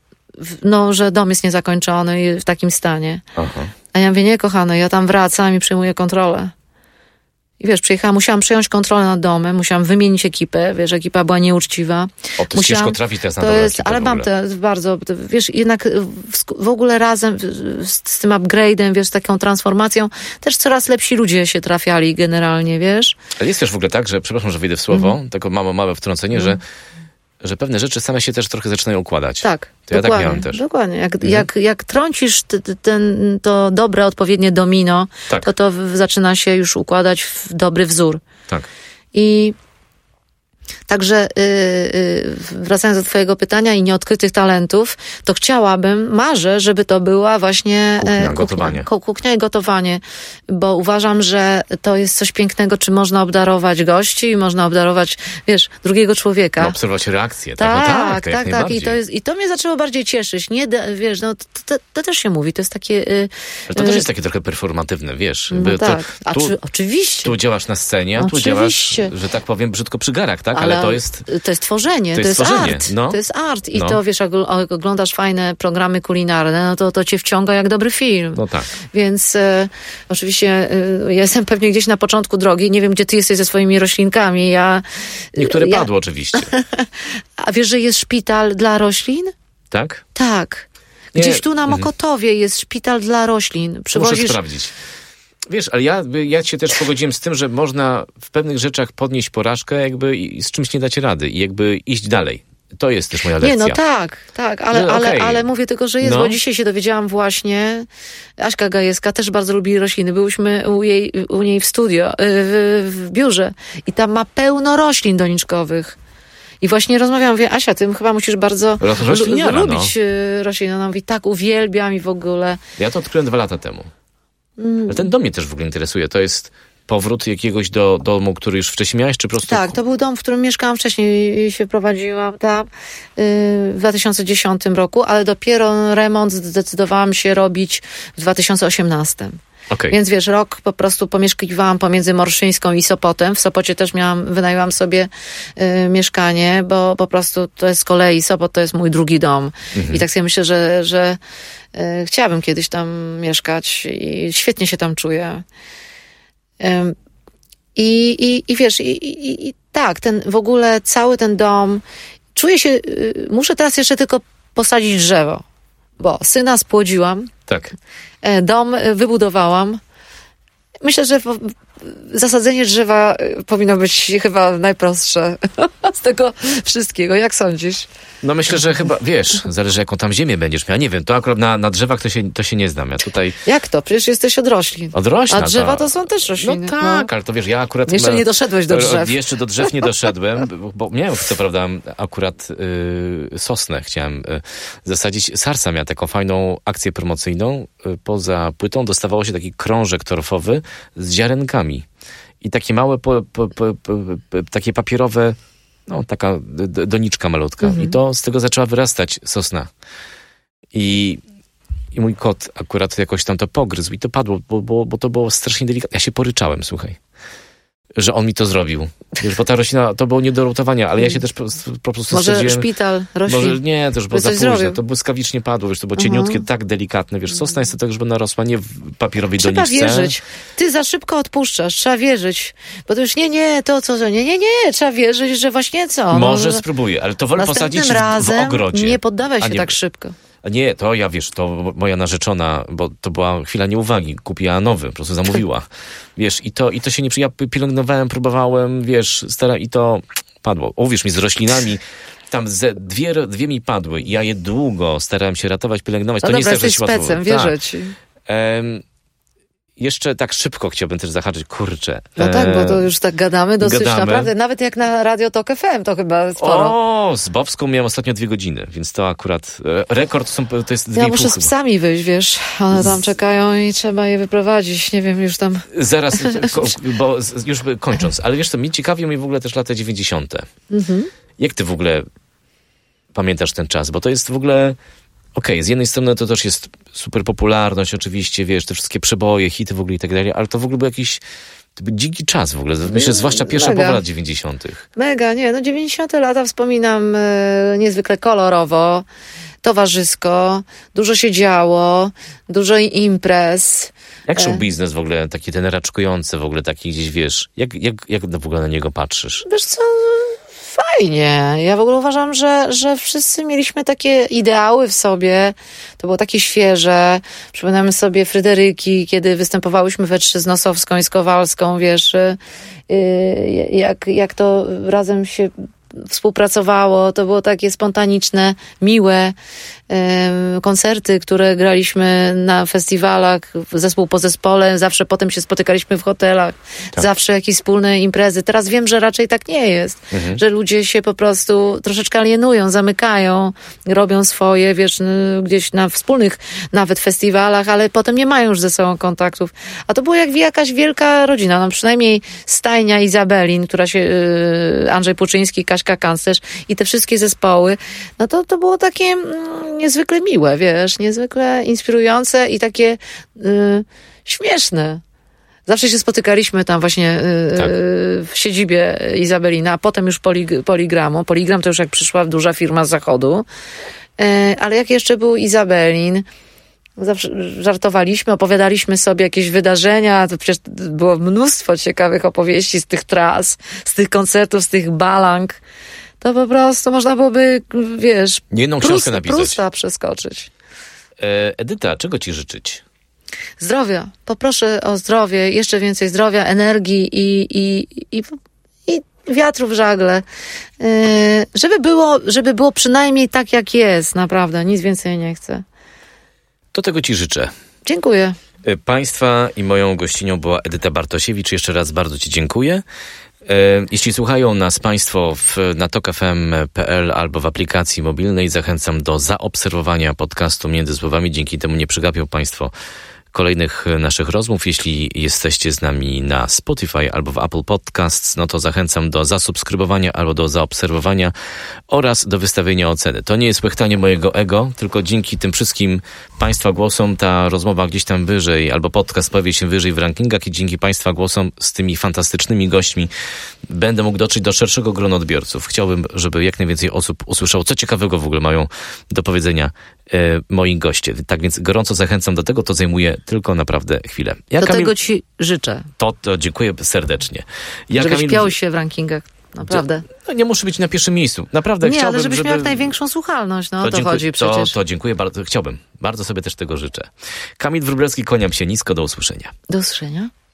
że dom jest niezakończony i w takim stanie. Aha. A ja mówię, nie, kochany, ja tam wracam i przejmuję kontrolę. I wiesz, musiałam przejąć kontrolę nad domem, musiałam wymienić ekipę, wiesz, ekipa była nieuczciwa. To ciężko trafić teraz na to dobrą jest, ekipę. ale mam bardzo, wiesz, jednak w ogóle razem z tym upgrade'em, wiesz, z taką transformacją, też coraz lepsi ludzie się trafiali generalnie, wiesz. Ale jest też w ogóle tak, że, przepraszam, że wyjdę w słowo, tylko małe wtrącenie, że pewne rzeczy same się też trochę zaczynają układać. Tak, to ja tak miałem też. Dokładnie. Jak trącisz to dobre, odpowiednie domino, tak. to zaczyna się już układać w dobry wzór. Tak. I także wracając do twojego pytania i nieodkrytych talentów, to marzę, żeby to była właśnie kuchnia i gotowanie, bo uważam, że to jest coś pięknego, czy można obdarować gości i można obdarować, wiesz, drugiego człowieka. No, obserwować reakcję. Tak. I to mnie zaczęło bardziej cieszyć. Wiesz, to też się mówi, to jest takie... Ale to też jest takie trochę performatywne, wiesz. No tak. Oczywiście. Tu działasz na scenie, a tu działasz, że tak powiem, brzydko przy garach, tak? Ale to jest tworzenie, to jest art. No. To jest art. I to, wiesz, jak oglądasz fajne programy kulinarne, no to cię wciąga jak dobry film. No tak. Więc oczywiście ja jestem pewnie gdzieś na początku drogi. Nie wiem, gdzie ty jesteś ze swoimi roślinkami. Niektóre padły oczywiście. A wiesz, że jest szpital dla roślin? Tak? Tak. Gdzieś tu na Mokotowie jest szpital dla roślin. Muszę sprawdzić. Wiesz, ale ja się też pogodziłem z tym, że można w pewnych rzeczach podnieść porażkę jakby i z czymś nie dać rady i jakby iść dalej. To jest też moja lekcja. Nie, no tak, ale mówię tylko, że jest, bo dzisiaj się dowiedziałam właśnie, Aśka Gajewska też bardzo lubi rośliny. Byłyśmy u niej w studio, w biurze, i tam ma pełno roślin doniczkowych. I właśnie rozmawiam, mówię, Asia, ty chyba musisz bardzo lubić rośliny. Ona mówi, tak, uwielbiam i w ogóle. Ja to odkryłem 2 lata temu. Ale ten dom mnie też w ogóle interesuje. To jest powrót jakiegoś do domu, który już wcześniej miałeś, czy po prostu... Tak, to był dom, w którym mieszkałam wcześniej i się prowadziłam tam w 2010 roku, ale dopiero remont zdecydowałam się robić w 2018. Okay. Więc wiesz, rok po prostu pomieszkiwałam pomiędzy Morszyńską i Sopotem. W Sopocie też wynajęłam sobie mieszkanie, bo po prostu to jest z kolei Sopot to jest mój drugi dom. I tak sobie myślę, że chciałabym kiedyś tam mieszkać i świetnie się tam czuję. I wiesz, tak, w ogóle cały ten dom, czuję się, muszę teraz jeszcze tylko posadzić drzewo, bo syna spłodziłam. Tak. Dom wybudowałam. Myślę, że zasadzenie drzewa powinno być chyba najprostsze z tego wszystkiego. Jak sądzisz? No myślę, że chyba, wiesz, zależy jaką tam ziemię będziesz miała. Nie wiem, to akurat na drzewach to się nie znam. Ja tutaj... Jak to? Przecież jesteś od roślin. Od roślin. A drzewa to są też rośliny. No tak, ale to wiesz, ja akurat... Jeszcze nie doszedłeś do drzew. Jeszcze do drzew nie doszedłem, bo miałem co prawda akurat sosnę chciałem zasadzić. Sarsa miała taką fajną akcję promocyjną. Poza płytą dostawało się taki krążek torfowy z ziarenkami. I takie małe, takie papierowe no taka doniczka malutka. I to z tego zaczęła wyrastać sosna. I mój kot akurat jakoś tam to pogryzł i to padło, bo to było strasznie delikatne. Ja się poryczałem, słuchaj, że on mi to zrobił. Wiesz, bo ta roślina, to było nie do ratowania, ale ja się też po prostu może stwierdziłem... szpital roślin? Może nie, to już było za późno. Zrobił. To błyskawicznie padło, wiesz, to było cieniutkie, tak delikatne. Wiesz, sosna jest to tak, żeby narosła nie w papierowej doniczce. Trzeba wierzyć. Ty za szybko odpuszczasz, trzeba wierzyć. Bo to już nie, trzeba wierzyć, że właśnie co? Może spróbuję, ale to wolę posadzić w ogrodzie. Nie poddawaj się tak szybko. Nie, to ja, wiesz, to moja narzeczona, bo to była chwila nieuwagi, kupiła nowy, po prostu zamówiła. Wiesz, i to się nie przyjęło. Ja pielęgnowałem, próbowałem, wiesz, i to padło. Uwierz mi, z roślinami tam dwie mi padły i ja je długo starałem się ratować, pielęgnować. No to dobra, nie jest tak, że się specem, wierzę ci. Jeszcze tak szybko chciałbym też zahaczyć, kurczę. No tak, bo to już tak gadamy dosyć naprawdę. Nawet jak na Radio Tok FM to chyba sporo. Z Bobską miałem ostatnio 2 godziny, więc to akurat rekord to jest 2,5. Ja muszę z psami wyjść, wiesz. One tam czekają i trzeba je wyprowadzić. Nie wiem, już tam... Zaraz, bo już kończąc. Ale wiesz co, ciekawią mnie w ogóle też lata 90. Jak ty w ogóle pamiętasz ten czas? Bo to jest w ogóle... Okej, z jednej strony to też jest super popularność, oczywiście, wiesz, te wszystkie przeboje, hity w ogóle i tak dalej, ale to w ogóle był jakiś dziki czas w ogóle, myślę, zwłaszcza pierwsza połowa lat 90. Mega, nie, no 90. lata wspominam niezwykle kolorowo, towarzysko, dużo się działo, dużo imprez. Jak show biznes w ogóle, taki ten raczkujący w ogóle, taki gdzieś, wiesz, jak w ogóle na niego patrzysz? Wiesz co... Fajnie. Ja w ogóle uważam, że wszyscy mieliśmy takie ideały w sobie. To było takie świeże. Przypominamy sobie Fryderyki, kiedy występowałyśmy we trzy z Nosowską i z Kowalską, wiesz, jak to razem się współpracowało. To było takie spontaniczne, miłe koncerty, które graliśmy na festiwalach, zespół po zespole, zawsze potem się spotykaliśmy w hotelach, zawsze jakieś wspólne imprezy. Teraz wiem, że raczej tak nie jest, że ludzie się po prostu troszeczkę alienują, zamykają, robią swoje, wiesz, gdzieś na wspólnych nawet festiwalach, ale potem nie mają już ze sobą kontaktów. A to było jak jakaś wielka rodzina, no przynajmniej stajnia Izabelin, która się, Andrzej Puczyński, Kaśka Kanclerz i te wszystkie zespoły, no to było takie niezwykle miłe, wiesz, niezwykle inspirujące i takie śmieszne. Zawsze się spotykaliśmy tam właśnie w siedzibie Izabelina, a potem już Poligramu. Poligram to już jak przyszła duża firma z zachodu. Ale jak jeszcze był Izabelin, zawsze żartowaliśmy, opowiadaliśmy sobie jakieś wydarzenia, to przecież było mnóstwo ciekawych opowieści z tych tras, z tych koncertów, z tych balang. To po prostu można byłoby, wiesz, jedną książkę napisać. Prusta przeskoczyć. Edyta, czego ci życzyć? Zdrowia. Poproszę o zdrowie, jeszcze więcej zdrowia, energii i wiatru w żagle. Żeby było przynajmniej tak, jak jest, naprawdę. Nic więcej nie chcę. To tego ci życzę. Dziękuję. Państwa i moją gościnią była Edyta Bartosiewicz. Jeszcze raz bardzo ci dziękuję. Jeśli słuchają nas Państwo na tokfm.pl albo w aplikacji mobilnej, zachęcam do zaobserwowania podcastu Między Słowami. Dzięki temu nie przegapią Państwo kolejnych naszych rozmów. Jeśli jesteście z nami na Spotify albo w Apple Podcasts, no to zachęcam do zasubskrybowania albo do zaobserwowania oraz do wystawienia oceny. To nie jest łechtanie mojego ego, tylko dzięki tym wszystkim Państwa głosom ta rozmowa gdzieś tam wyżej albo podcast pojawi się wyżej w rankingach i dzięki Państwa głosom z tymi fantastycznymi gośćmi będę mógł dotrzeć do szerszego grona odbiorców. Chciałbym, żeby jak najwięcej osób usłyszało, co ciekawego w ogóle mają do powiedzenia moi goście. Tak więc gorąco zachęcam do tego, to zajmuje tylko naprawdę chwilę. Tego ci życzę. To dziękuję serdecznie. Żebyś piął się w rankingach. Naprawdę. Nie muszę być na pierwszym miejscu. Naprawdę nie, chciałbym, ale żebyś miał jak największą słuchalność. No, to chodzi przecież. To dziękuję bardzo. Chciałbym. Bardzo sobie też tego życzę. Kamil Wróblewski, kłaniam się nisko. Do usłyszenia. Do usłyszenia.